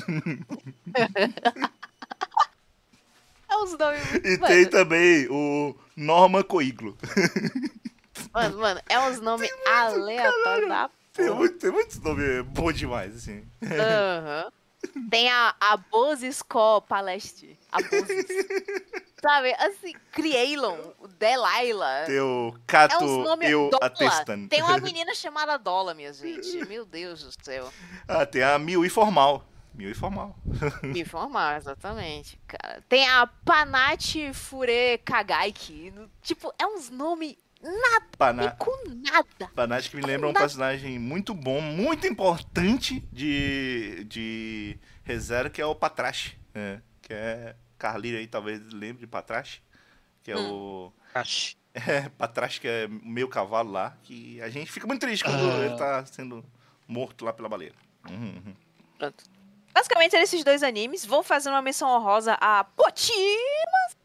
É uns nomes muito... E tem também o Norma Coiglo. Mano, é uns nomes aleatórios da Tem porra. muitos nomes bons demais, assim. Aham. Tem a Bozisco Paleste. A Bozis. Sabe, assim, Crielon, Delilah. Tem o É Cato uns nomes Eu Dola. Atestan. Tem uma menina chamada Dola, minha gente. Meu Deus do céu. Tem a Mil Informal. Me informar, exatamente, cara. Tem a Panati Fure Kagaiki. Tipo, é uns nomes nada com nada. Panati que me lembra um personagem muito bom, muito importante de ReZero, que é o Patrache. Que é... Carlinhos aí talvez lembre de Patrache. Que é o... Patrache, que é o meu cavalo lá. Que a gente fica muito triste quando ele tá sendo morto lá pela baleia. Pronto. Basicamente, eram esses 2 animes. Vou fazer uma menção honrosa a Potimas.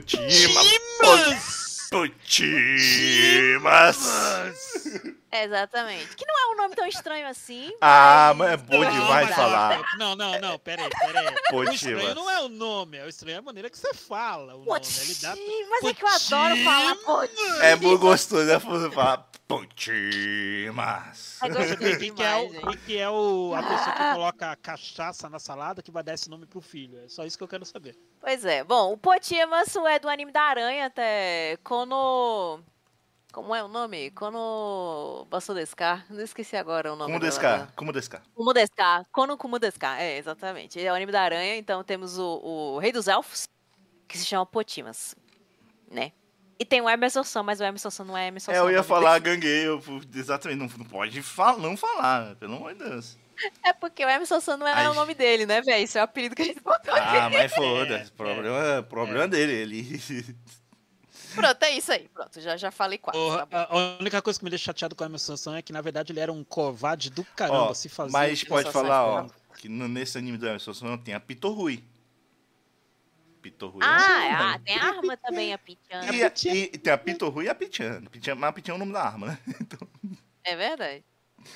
Exatamente. Que não é um nome tão estranho assim. Mas é bom demais falar. Não, peraí. O estranho não é o nome, o estranho é a maneira que você fala o nome. Ele dá... Mas é que eu adoro falar Potimas. É muito gostoso, né? Você falar Potimas. Eu gostei Quem demais, que gente. é a pessoa que coloca cachaça na salada que vai dar esse nome pro filho? É só isso que eu quero saber. Pois é. Bom, o Potimas é do anime da Aranha até Kono... Como é o nome? Kono Basodescar. Não esqueci agora o nome Como descar? Kumudescar. Kono Kumudescar. É, exatamente. Ele é o anime da Aranha, então temos o Rei dos Elfos, que se chama Potimas, né? E tem o Emerson Sun, mas o Emerson Sun não é Emerson Sun. Eu ia não. falar Gangue, exatamente, não pode não falar, pelo amor de Deus. É porque o Emerson Sun não é o nome dele, né, velho? Isso é o apelido que a gente botou aqui. Mas foda-se, problema dele, ele... Pronto, é isso aí. Pronto, já falei 4. Porra, Tá bom. a única coisa que me deixa chateado com o Emerson Sun é que, na verdade, ele era um covarde do caramba, Ó, se fazia. mas pode Emerson falar, Sun, ó, que nesse anime do Emerson Sun tem a Pito Rui. Pito Rui Tem a arma também, a Pichana. e tem a Pito Rui e a Pichan. Mas a Pichan é o nome da arma, né? Então, É verdade.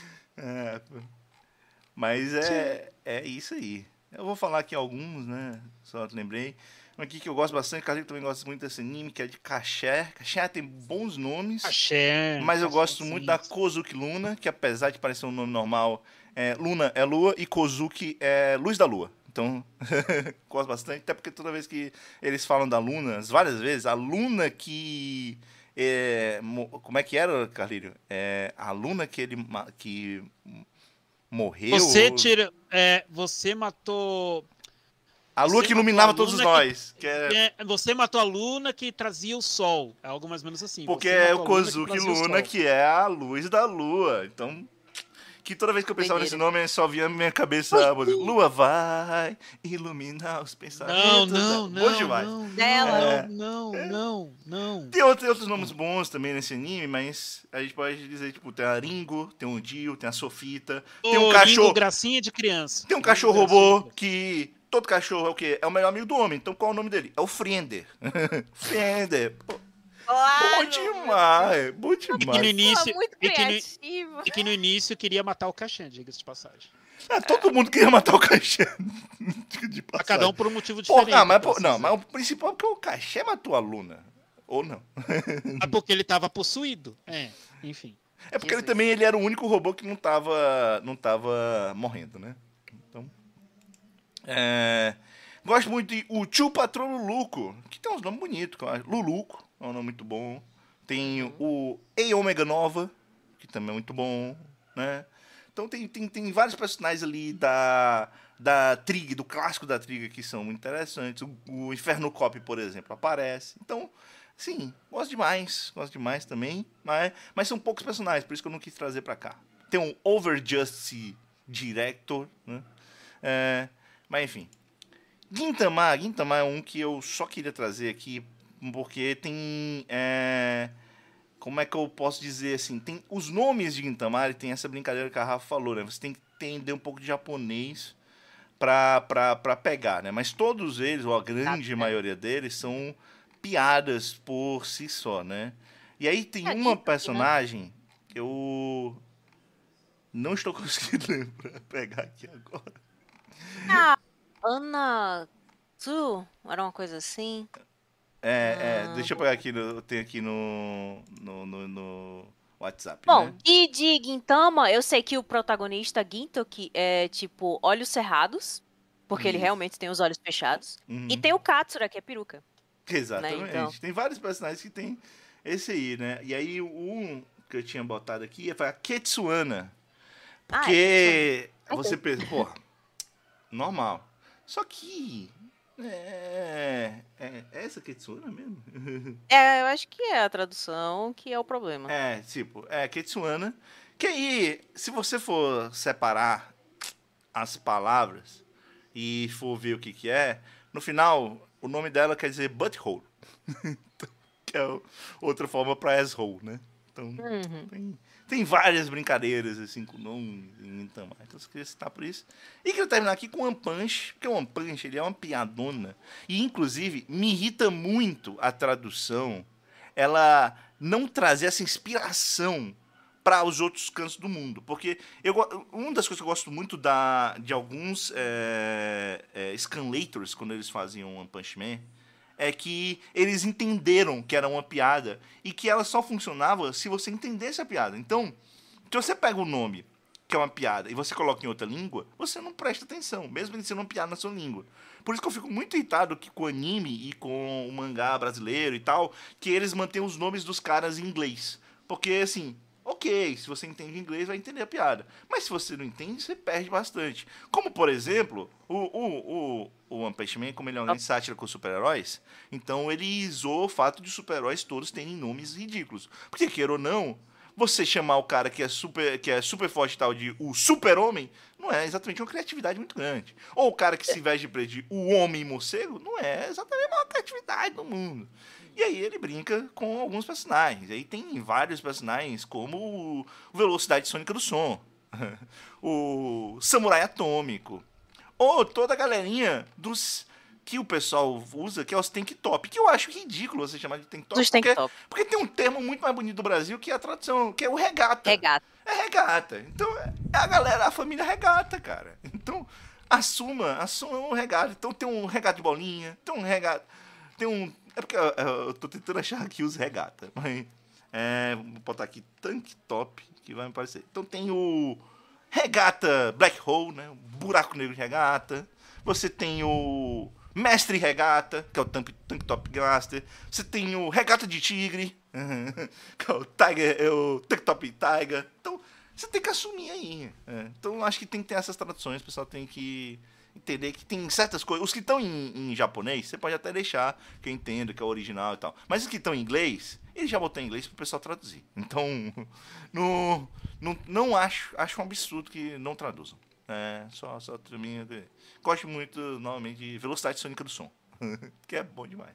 mas é isso aí. Eu vou falar aqui alguns, né? Só lembrei. Um aqui que eu gosto bastante, Carlinhos também gosta muito desse anime, que é de Caché. Caché tem bons nomes. Axé. Mas eu Axé, gosto sim. muito da Kozuki Luna, que apesar de parecer um nome normal, Luna é lua e Kozuki é luz da lua. Então, gosto bastante, até porque toda vez que eles falam da Luna, várias vezes, a Luna que... como é que era, Carlírio? A Luna que morreu... Você matou... A lua que iluminava todos nós. Você matou a Luna que trazia o sol. É algo mais ou menos assim. Porque Você é matou o a Luna Kozuki trazia o Luna, sol. que é a luz da lua. Então, que toda vez que eu pensava nesse nome, só vinha na minha cabeça, lua vai iluminar os pensamentos. Bom demais. Não. Tem outros nomes bons também nesse anime, mas a gente pode dizer, tipo, tem a Ringo, tem o Dio, tem a Sofita, tem um cachorro... Gracinha de criança. Tem um cachorro robô que... Todo cachorro é o quê? É o melhor amigo do homem. Então qual é o nome dele? É o Friender. Friender. Claro, Bom demais. E que no início, muito criativo. e que no início queria matar o Caxan, diga-se de passagem. Todo mundo queria matar o Caché. De Pra cada um por um motivo diferente. Mas o principal é que o Caché matou a Luna. Ou não. É porque ele tava possuído. Enfim. É porque ele era o único robô que não tava morrendo, né? Então... Gosto muito de o Tio Patrão Luluco, que tem uns nomes bonitos. Luluco é um nome muito bom. Tem o Ei Ômega Nova, que também é muito bom, né? Então tem vários personagens ali da Trig, do clássico da Trig, que são muito interessantes. O Inferno Cop, por exemplo, aparece. Então, sim, gosto demais também. Mas são poucos personagens, por isso que eu não quis trazer pra cá. Tem um Overjustice Director, né? Mas enfim. Gintama é um que eu só queria trazer aqui, porque tem... como é que eu posso dizer assim? Tem os nomes de Gintama, tem essa brincadeira que a Rafa falou, né? Você tem que entender um pouco de japonês pra pegar, né? Mas todos eles, ou a grande maioria deles, são piadas por si só, né? E aí tem uma personagem que eu não estou conseguindo pegar aqui agora. Ana Tsu, era uma coisa assim. Deixa eu pegar aqui, tem aqui no WhatsApp, Bom, né? de Gintama, eu sei que o protagonista Gintoki é tipo olhos cerrados, porque ele realmente tem os olhos fechados. E tem o Katsura, que é peruca. Exatamente. Né, então. Tem vários personagens que tem esse aí, né? E aí um que eu tinha botado aqui foi a Ketsuana. Porque você pensa, porra, normal. Só que... É essa Ketsuana mesmo? Eu acho que é a tradução que é o problema. Ketsuana. Que aí, se você for separar as palavras e for ver o que é, no final, o nome dela quer dizer butthole. Que é outra forma para asshole, né? Então, tem várias brincadeiras, assim, com nomes em Gintama. Então, eu queria citar por isso. E queria terminar aqui com o One Punch, porque o One Punch, ele é uma piadona. E, inclusive, me irrita muito a tradução, ela não trazer essa inspiração para os outros cantos do mundo. Porque uma das coisas que eu gosto muito de alguns scanlators, quando eles faziam One Punch Man, é que eles entenderam que era uma piada e que ela só funcionava se você entendesse a piada. Então, se você pega o nome, que é uma piada, e você coloca em outra língua, você não presta atenção, mesmo ele sendo uma piada na sua língua. Por isso que eu fico muito irritado que com o anime e com o mangá brasileiro e tal, que eles mantêm os nomes dos caras em inglês. Porque, assim, ok, se você entende inglês, vai entender a piada. Mas se você não entende, você perde bastante. Como, por exemplo, o One Punch Man, como ele é um grande sátira com super-heróis, então ele zoou o fato de os super-heróis todos terem nomes ridículos. Porque, queira ou não, você chamar o cara que é super forte e tal de o super-homem, não é exatamente uma criatividade muito grande. Ou o cara que se veste de o homem-morcego, não é exatamente a maior criatividade do mundo. E aí ele brinca com alguns personagens. Aí tem vários personagens, como o Velocidade Sônica do Som, o Samurai Atômico, ou toda a galerinha dos que o pessoal usa, que é os tank top, que eu acho ridículo você chamar de tank top, Dos tank top. porque tem um termo muito mais bonito do Brasil, que é a tradução, que é o regata. Regata. É regata. Então, é a galera, a família regata, cara. Então, assuma um regata. Então, tem um regata de bolinha, tem um regata... Tem um... É porque eu tô tentando achar aqui os regata, mas... vou botar aqui tank top, que vai me aparecer. Então, tem o regata black hole, né? O buraco negro de regata. Você tem o mestre regata, que é o tank top master. Você tem o regata de tigre, que é o tiger, é o tank top tiger. Então, você tem que assumir aí. Então, acho que tem que ter essas traduções. O pessoal tem que entender que tem certas coisas. Os que estão em japonês, você pode até deixar que eu entenda que é o original e tal. Mas os que estão em inglês, ele já botou em inglês para o pessoal traduzir. Então, não acho um absurdo que não traduzam. Só também. Gosto muito, novamente, de Velocidade Sônica do Som, que é bom demais.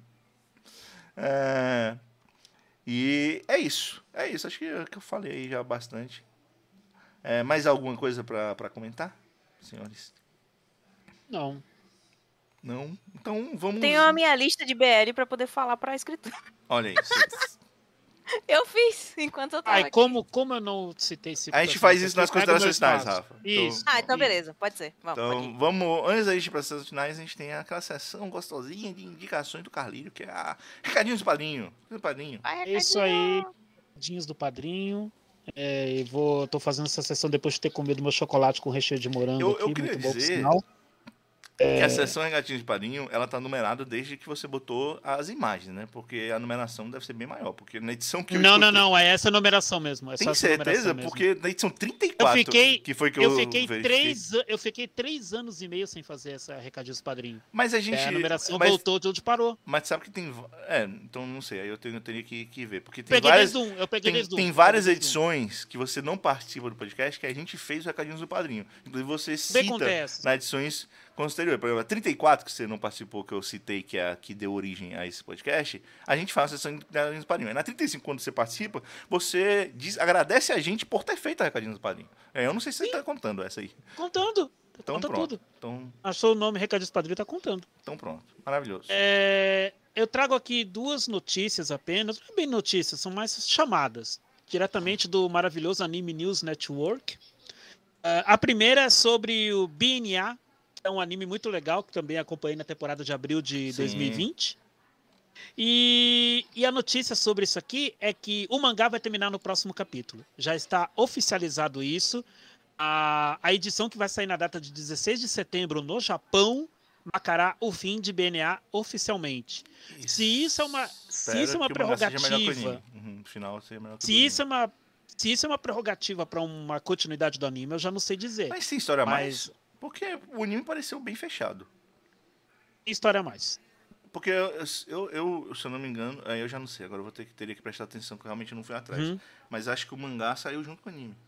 E é isso. Acho que eu falei aí já bastante. Mais alguma coisa para comentar, senhores? Não. Não? Então vamos... Tenho a minha lista de BL pra poder falar pra escritura. Olha aí. Eu fiz enquanto eu tava aqui. Como eu não citei esse... A gente faz isso nas considerações finais, Rafa. Isso. Então beleza. Pode ser. Então vamos... Antes da gente ir para as considerações finais, a gente tem aquela sessão gostosinha de indicações do Carlírio, que é a Recadinhos do Padrinho. É isso aí. Recadinhos do Padrinho. Tô fazendo essa sessão depois de ter comido meu chocolate com recheio de morango aqui. Eu queria muito bom, dizer... sinal. Que a sessão Regatinhos de Padrinho, ela tá numerada desde que você botou as imagens, né? Porque a numeração deve ser bem maior, porque na edição que eu escutei... Não, é essa numeração mesmo. Tem certeza? Porque na edição 34, eu fiquei 3 anos e meio sem fazer essa Recadinhos Padrinho. Mas a gente... a numeração voltou de onde parou. Mas sabe que tem... então não sei, aí eu teria que ver. Porque tem várias edições que você não participa do podcast que a gente fez os Recadinhos do Padrinho. Inclusive você cita nas edições... posterior, por exemplo, a 34, que você não participou, que eu citei, que é a que deu origem a esse podcast, a gente faz a sessão de Recadinhos do Padrinho. Na 35, quando você participa, você agradece a gente por ter feito a Recadinhos do Padrinho. Eu não sei se você está contando essa aí. Contando. Então Conta pronto. tudo. Então... Achou o nome Recadinhos do Padrinho, tá contando. Então pronto. Maravilhoso. Eu trago aqui 2 notícias apenas. Não é bem notícias, são mais chamadas. Diretamente do maravilhoso Anime News Network. A primeira é sobre o BNA, é um anime muito legal, que também acompanhei na temporada de abril de 2020. E a notícia sobre isso aqui é que o mangá vai terminar no próximo capítulo. Já está oficializado isso. A edição que vai sair na data de 16 de setembro no Japão marcará o fim de BNA oficialmente. Se isso é uma prerrogativa... No final seja melhor que se isso é uma prerrogativa para uma continuidade do anime, eu já não sei dizer. Mas tem história a mais? Porque o anime pareceu bem fechado. História a mais. Porque se eu não me engano, aí eu já não sei, agora eu teria que prestar atenção, porque eu realmente não fui atrás. Mas acho que o mangá saiu junto com o anime.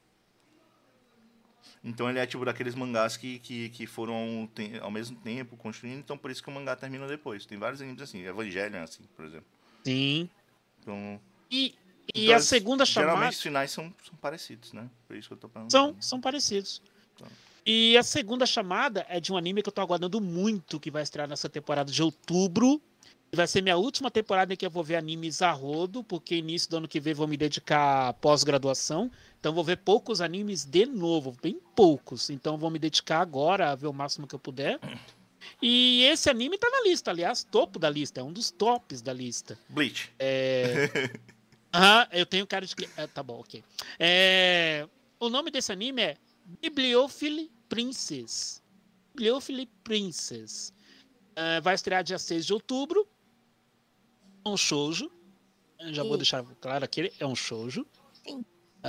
Então ele é tipo daqueles mangás que foram ao mesmo tempo construindo, então por isso que o mangá termina depois. Tem vários animes assim, Evangelion assim, por exemplo. Sim. Então, então, a segunda chamada... Geralmente os finais são parecidos, né? Por isso que eu tô falando. São parecidos. Então. E a segunda chamada é de um anime que eu tô aguardando muito, que vai estrear nessa temporada de outubro. Vai ser minha última temporada em que eu vou ver animes a rodo, porque início do ano que vem vou me dedicar à pós-graduação. Então vou ver poucos animes de novo, bem poucos. Então vou me dedicar agora a ver o máximo que eu puder. E esse anime tá na lista, aliás, topo da lista, é um dos tops da lista. Bleach. Eu tenho cara de que... tá bom, ok. O nome desse anime é Bibliophile Princess. Bibliophile Princess. Vai estrear dia 6 de outubro. É um shoujo. Já vou deixar claro que é um shoujo. Sim.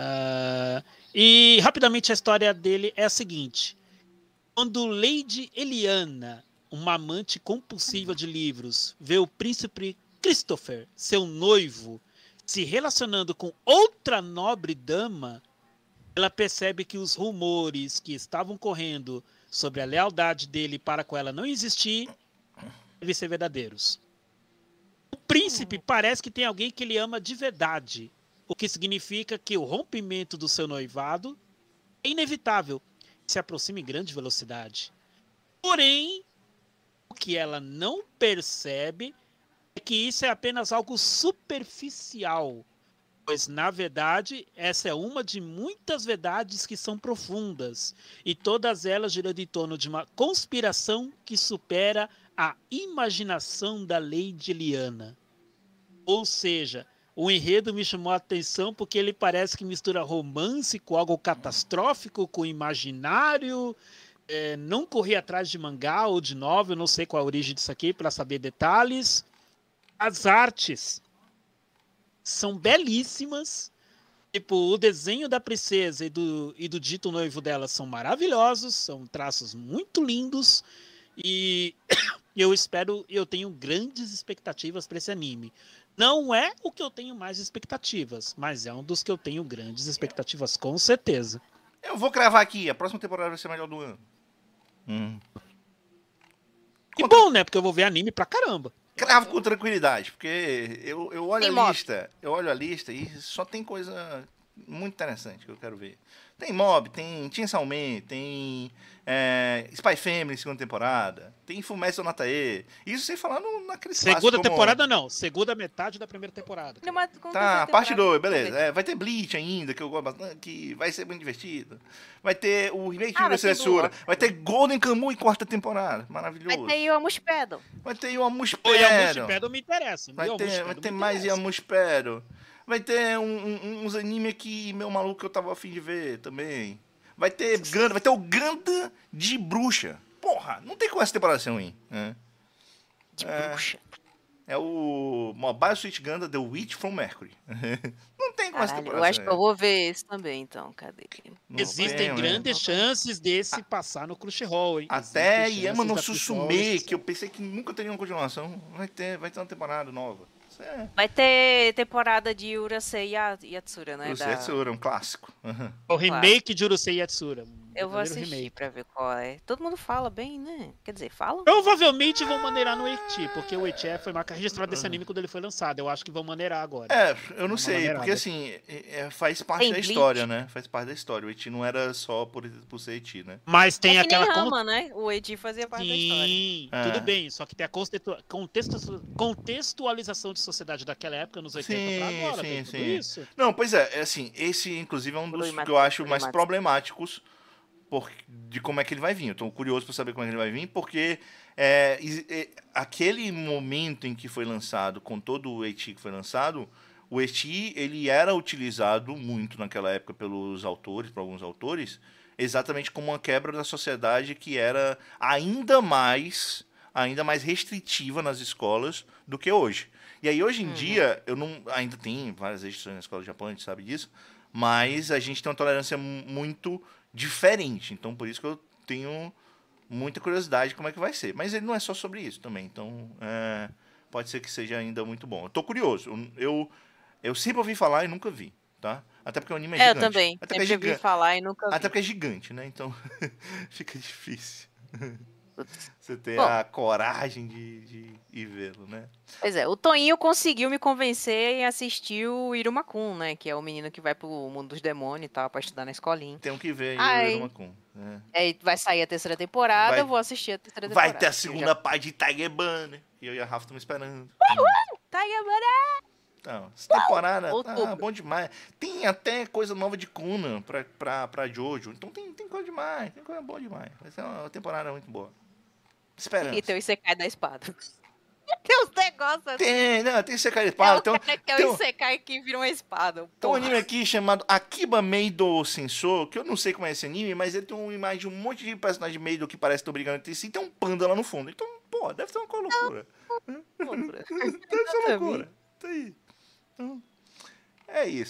E rapidamente a história dele é a seguinte. Quando Lady Eliana, uma amante compulsiva de livros, vê o príncipe Christopher, seu noivo, se relacionando com outra nobre dama, ela percebe que os rumores que estavam correndo sobre a lealdade dele para com ela não existir devem ser verdadeiros. O príncipe parece que tem alguém que ele ama de verdade, o que significa que o rompimento do seu noivado é inevitável, se aproxima em grande velocidade. Porém, o que ela não percebe é que isso é apenas algo superficial, pois, na verdade, essa é uma de muitas verdades que são profundas, e todas elas girando em torno de uma conspiração que supera a imaginação da Lady Eliana. Ou seja, o enredo me chamou a atenção porque ele parece que mistura romance com algo catastrófico, com imaginário. Não corri atrás de mangá ou de novel, não sei qual a origem disso aqui para saber detalhes. As artes são belíssimas. Tipo, o desenho da princesa e do dito noivo dela são maravilhosos, são traços muito lindos. E eu tenho grandes expectativas para esse anime. Não é o que eu tenho mais expectativas, mas é um dos que eu tenho grandes expectativas, com certeza. Eu vou cravar aqui, a próxima temporada vai ser a melhor do ano. Que bom, né? Porque eu vou ver anime pra caramba. Cravo com tranquilidade, porque eu olho a lista e só tem coisa muito interessante que eu quero ver. Tem Mob, tem Chainsaw Man, tem Spy Family, segunda temporada, tem Fullmetal Natae. Isso sem falar naquele segunda temporada não, segunda metade da primeira temporada. Tá, parte 2, beleza. Vai ter Bleach ainda, que eu gosto bastante, que vai ser muito divertido. Vai ter o remake de Censura. Vai ter Golden Kamuy quarta temporada, maravilhoso. Vai ter Yomushpedo. Vai ter Yomushpedo me interessa. Vai ter mais Yomushpedo. Vai ter uns anime aqui, meu maluco, que eu tava afim de ver também. Vai ter o Ganda de bruxa. Porra, não tem como essa temporada ser ruim. De bruxa. É o Mobile Suit Gundam The Witch from Mercury. Não tem como essa temporada eu acho que eu vou ver esse também, então. Cadê? Existem grandes chances desse passar no Crunchyroll, hein? Até Yama no Susume, que eu pensei que nunca teria uma continuação. Vai ter uma temporada nova. Vai ter temporada de Urusei Yatsura, né? Urusei Yatsura, um clássico. O remake de Urusei Yatsura. Eu vou assistir pra ver qual é. Todo mundo fala bem, né? Quer dizer, fala? Provavelmente vão maneirar no Eti, porque o Eti foi marca registrada desse anime quando ele foi lançado. Eu acho que vão maneirar agora. Eu não sei, porque assim, faz parte da história, né? Faz parte da história. O Eti não era só por ser Eti, né? Mas tem aquela... Rama, né? O Eti fazia parte da história. Sim, tudo bem. Só que tem a contextualização de sociedade daquela época, nos 80 pra agora. Tem tudo isso. Não, pois assim, esse inclusive é um dos que eu acho mais problemáticos de como é que ele vai vir. Eu tô curioso para saber como é que ele vai vir, porque aquele momento em que foi lançado, com todo o Eti que foi lançado, o Eti, ele era utilizado muito naquela época por alguns autores, exatamente como uma quebra da sociedade que era ainda mais restritiva nas escolas do que hoje. E aí, hoje em dia, ainda tem várias restrições na escola do Japão, a gente sabe disso, mas a gente tem uma tolerância muito diferente. Então, por isso que eu tenho muita curiosidade de como é que vai ser. Mas ele não é só sobre isso também. Então, pode ser que seja ainda muito bom. Eu tô curioso. Eu sempre ouvi falar e nunca vi, tá? Até porque o anime é gigante. Eu também. Sempre ouvi falar e nunca vi. Até porque é gigante, né? Então, fica difícil. Você ter a coragem de ir vê-lo, né? Pois é, o Toinho conseguiu me convencer em assistir o Irumakun, né? Que é o menino que vai pro mundo dos demônios e tal, pra estudar na escolinha. Tem que ver aí o Irumakun. Vai sair a terceira temporada, eu vou assistir a terceira temporada. Vai ter a segunda parte de Tiger Bunny. E eu e a Rafa estamos esperando. Tiger Bunny! Então, essa temporada tá bom demais. Tem até coisa nova de Kuna pra Jojo. Então tem coisa demais, tem coisa boa demais. Vai ser uma temporada muito boa. Esperança. E tem o Isekai da espada. Tem uns negócios assim. Tem Isekai da espada. Tem o Isekai que vira uma espada. Tem um anime aqui chamado Akiba Meido Sensor, que eu não sei como é esse anime, mas ele tem uma imagem de um monte de personagem Meido que parece que estão brigando entre si e tem um panda lá no fundo. Então, pô, deve ser uma loucura. Deve ser uma loucura. Tá aí. Então, é isso.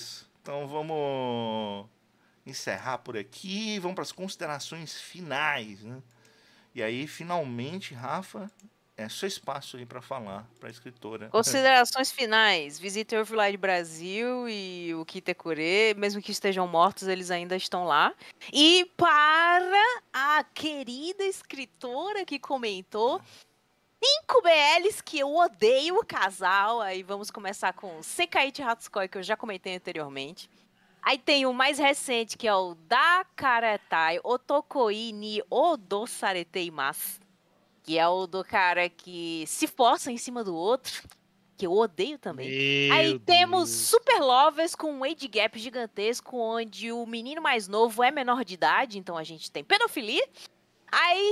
Então vamos encerrar por aqui. Vamos para as considerações finais, né? E aí, finalmente, Rafa, é seu espaço aí para falar para a escritora. Considerações finais. Visite o Overlight Brasil e o Kitekure. Mesmo que estejam mortos, eles ainda estão lá. E para a querida escritora que comentou, 5 BLs que eu odeio o casal. Aí vamos começar com Sekaiichi Hatsukoi, que eu já comentei anteriormente. Aí tem o mais recente, que é o Dakaretai Otokoi ni Odo Sareteimasu, que é o do cara que se força em cima do outro, que eu odeio também. Aí temos Super Lovers com um age gap gigantesco, onde o menino mais novo é menor de idade, então a gente tem pedofilia. Aí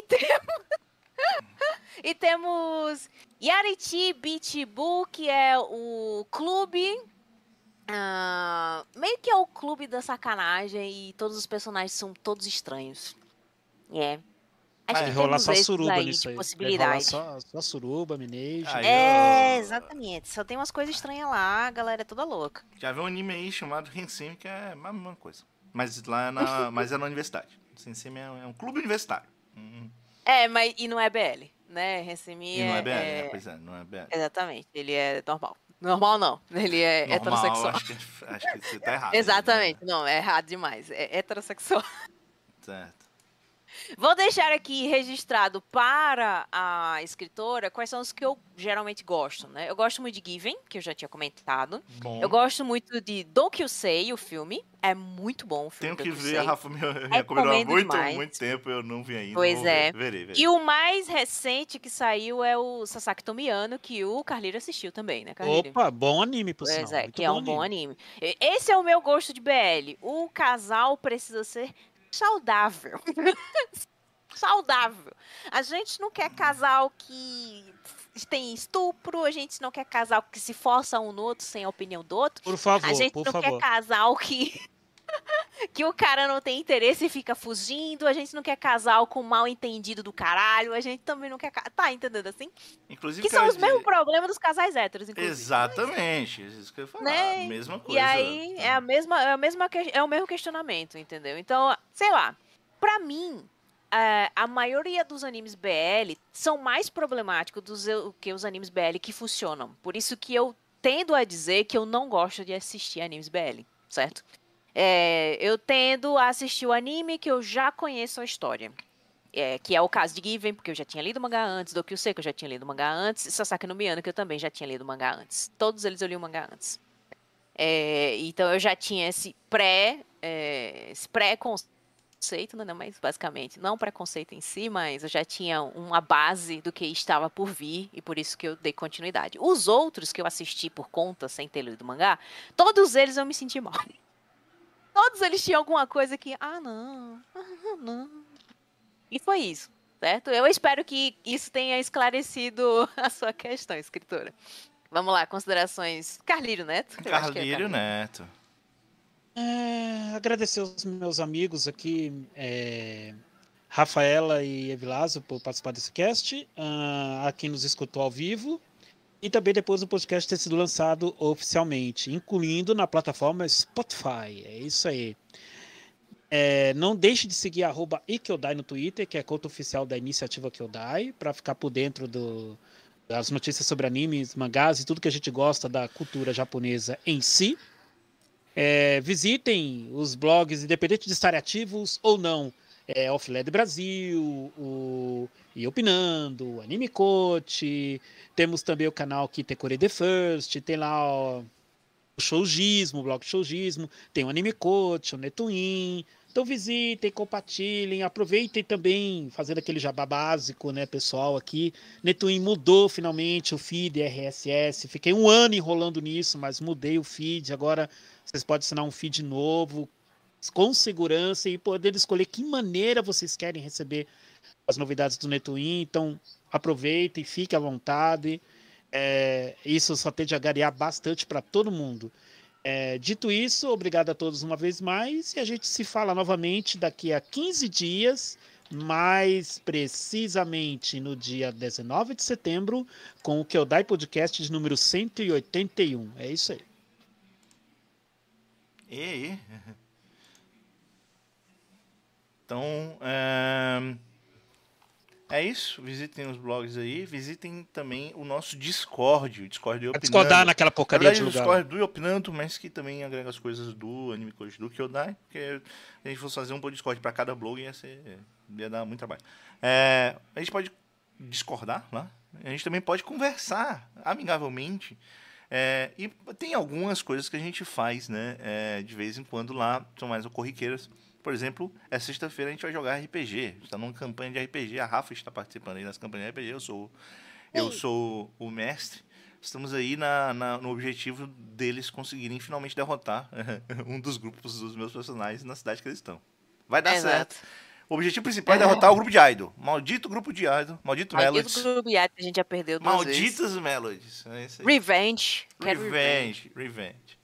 temos Yarichi Bichibu, que é o clube... meio que é o clube da sacanagem e todos os personagens são todos estranhos. Acho que rolar temos só esses suruba aí nisso de aí. possibilidade. Rolar só suruba, minejo. Exatamente. Só tem umas coisas estranhas lá, a galera é toda louca. Já vi um anime aí chamado Henshin, que é a mesma coisa. Mas lá mas é na universidade. Henshin é um clube universitário. Mas e não é BL, né? Hensimi E não é BL, pois é, não é BL. Exatamente, ele é normal. Normal não, ele é Normal, heterossexual. Acho que você tá errado. Exatamente, Né? não, é errado demais. É heterossexual. Certo. Vou deixar aqui registrado para a escritora quais são os que eu geralmente gosto, né? Eu gosto muito de Given, que eu já tinha comentado. Bom. Eu gosto muito de Dokyusei, o filme. É muito bom o filme. Tenho que ver, a Rafa me recomendou há muito tempo, eu não vi ainda. Pois é. Verei. E o mais recente que saiu é o Sasaki Tomiano, que o Carlírio assistiu também, né, Carlírio? Opa, bom anime, por sinal. Pois é, que é um bom anime. Esse é o meu gosto de BL. O casal precisa ser saudável. Saudável. A gente não quer casal que tem estupro, a gente não quer casal que se força um no outro sem a opinião do outro. Por favor, a gente não quer casal que o cara não tem interesse e fica fugindo, a gente não quer casal com mal entendido do caralho, a gente também não quer... Tá entendendo assim? Inclusive, que são os mesmos problemas dos casais héteros, inclusive. Exatamente, isso que eu ia falar, né? Mesma coisa. E aí é o mesmo questionamento, entendeu? Então, sei lá, pra mim, a maioria dos animes BL são mais problemáticos do que os animes BL que funcionam. Por isso que eu tendo a dizer que eu não gosto de assistir animes BL, certo? Eu tendo a assistir o anime que eu já conheço a história. Que é o caso de Given, porque eu já tinha lido o mangá antes, Dokyusei, que eu já tinha lido o mangá antes, e Sasaki no Miano, que eu também já tinha lido o mangá antes. Todos eles eu li o mangá antes. Então eu já tinha esse pré-conceito, né, mas basicamente, não preconceito em si, mas eu já tinha uma base do que estava por vir, e por isso que eu dei continuidade. Os outros que eu assisti por conta, sem ter lido o mangá, todos eles eu me senti mal. Todos eles tinham alguma coisa que, não. E foi isso, certo? Eu espero que isso tenha esclarecido a sua questão, escritora. Vamos lá, considerações. Carlírio Neto. Carlírio Neto. Agradecer aos meus amigos aqui, Rafaela e Evilásio, por participar desse cast, a quem nos escutou ao vivo, e também depois do podcast ter sido lançado oficialmente, incluindo na plataforma Spotify. É isso aí. Não deixe de seguir @ikyodai no Twitter, que é a conta oficial da iniciativa Kyodai, para ficar por dentro das notícias sobre animes, mangás e tudo que a gente gosta da cultura japonesa em si. Visitem os blogs, independente de estarem ativos ou não. Offline Brasil, o Opinando, o Anime Coach, temos também o canal Kitekure The First, tem lá o Shougismo, o blog Shougismo, tem o Anime Coach, o Netwin. Então visitem, compartilhem, aproveitem também, fazendo aquele jabá básico, né, pessoal, aqui. Netwin mudou finalmente o feed RSS, fiquei 1 ano enrolando nisso, mas mudei o feed, agora vocês podem assinar um feed novo, com segurança, e poder escolher que maneira vocês querem receber as novidades do Netwin. Então aproveitem, fiquem à vontade, isso só tende a agregar bastante para todo mundo. Dito isso, obrigado a todos uma vez mais, e a gente se fala novamente daqui a 15 dias, mais precisamente no dia 19 de setembro, com o Kyodai Podcast de número 181. É isso aí. E então, é isso. Visitem os blogs aí. Visitem também o nosso Discord. O Discord do Pra Opinando. discordar naquela Na porcaria de verdade, o lugar. Discord do Opinando, mas que também agrega as coisas do Anime Coach do Kyodai. Porque se a gente fosse fazer um Discord pra cada blog, ia dar muito trabalho. A gente pode discordar lá. A gente também pode conversar amigavelmente. E tem algumas coisas que a gente faz, né? De vez em quando lá, são mais corriqueiras. Por exemplo, sexta-feira a gente vai jogar RPG. A gente está numa campanha de RPG. A Rafa está participando aí das campanhas de RPG. Eu sou o mestre. Estamos aí no objetivo deles conseguirem finalmente derrotar um dos grupos dos meus personagens na cidade que eles estão. Vai dar certo. O objetivo principal é derrotar o grupo de idol. Maldito grupo de idol. Maldito Melodies. Maldito grupo de idol que a gente já perdeu 2 vezes. Malditas Melodies. É isso aí. Revenge. Revenge.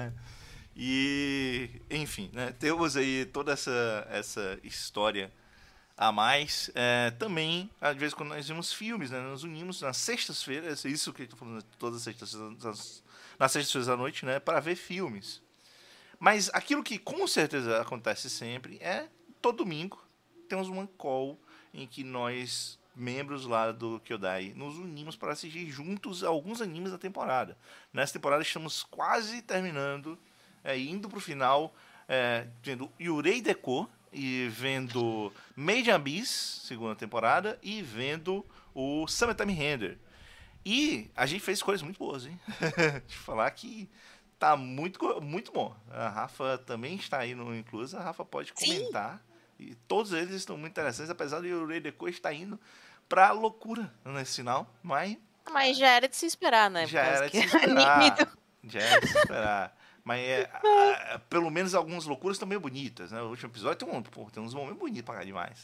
E, enfim, né, temos aí toda essa história a mais. Também, às vezes, quando nós vemos filmes, né, nós unimos nas sextas-feiras, isso que eu estou falando todas as sextas-feiras, nas sextas-feiras à noite, né, para ver filmes. Mas aquilo que com certeza acontece sempre é, todo domingo, temos uma call em que nós, membros lá do Kyodai, nos unimos para assistir juntos alguns animes da temporada. Nessa temporada estamos quase terminando, indo pro final, vendo Yurei Deco e vendo Made in Abyss, segunda temporada, e vendo o Summertime Render. E a gente fez coisas muito boas, hein? De falar que tá muito, muito bom. A Rafa também está aí no incluso, a Rafa pode comentar. Sim. E todos eles estão muito interessantes, apesar de Yurei Deco estar indo pra loucura nesse final, mas já era de se esperar, né? Já era de se esperar. Mas pelo menos algumas loucuras estão meio bonitas, né? O último episódio tem uns momentos bonitos pra cá demais.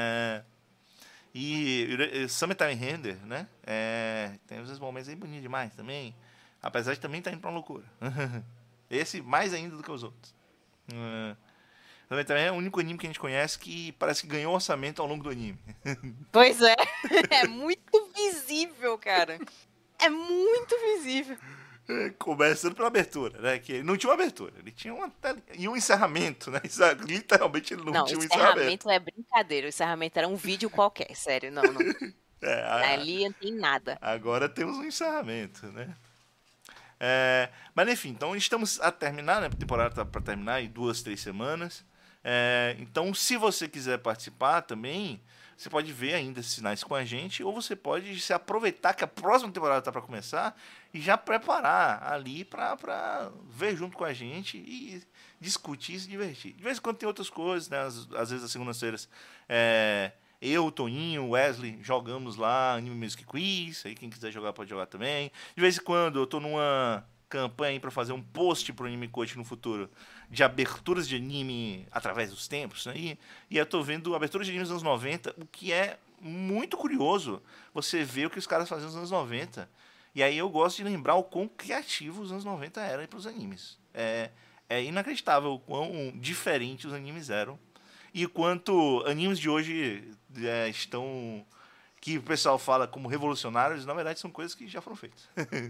E Summertime Render, né? Tem uns momentos aí bonitos demais também. Apesar de também estar indo pra uma loucura. Esse mais ainda do que os outros. Também é o único anime que a gente conhece que parece que ganhou orçamento ao longo do anime. Pois é. É muito visível, cara. É muito visível. Começando pela abertura, né? Que ele não tinha uma abertura, ele tinha um encerramento, né? Literalmente ele não tinha um encerramento. O encerramento é brincadeira, o encerramento era um vídeo qualquer, sério, não. Ali não tem nada. Agora temos um encerramento, né? Mas enfim, então estamos a terminar, né? A temporada tá para terminar em 2, 3 semanas. Então, se você quiser participar também, você pode ver ainda sinais com a gente, ou você pode se aproveitar que a próxima temporada está para começar e já preparar ali para ver junto com a gente e discutir e se divertir. De vez em quando tem outras coisas, né? Às vezes, às segundas-feiras, eu, Toninho, Wesley, jogamos lá Anime Music Quiz, aí quem quiser jogar pode jogar também. De vez em quando eu tô numa campanha para fazer um post pro Anime Coach no futuro de aberturas de anime através dos tempos, né? E eu tô vendo aberturas de animes dos anos 90, o que é muito curioso você ver o que os caras faziam nos anos 90. E aí eu gosto de lembrar o quão criativo os anos 90 eram para os animes. É inacreditável o quão diferentes os animes eram. E quanto animes de hoje estão... que o pessoal fala como revolucionários, na verdade são coisas que já foram feitas.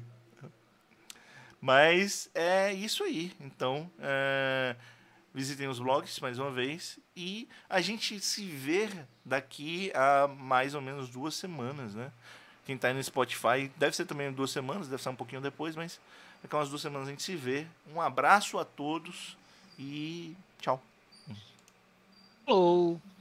Mas é isso aí. Então, visitem os blogs mais uma vez. E a gente se vê daqui a mais ou menos 2 semanas, né? Quem tá aí no Spotify, deve ser também 2 semanas, deve ser um pouquinho depois, mas daqui a umas 2 semanas a gente se vê. Um abraço a todos e tchau. Hello.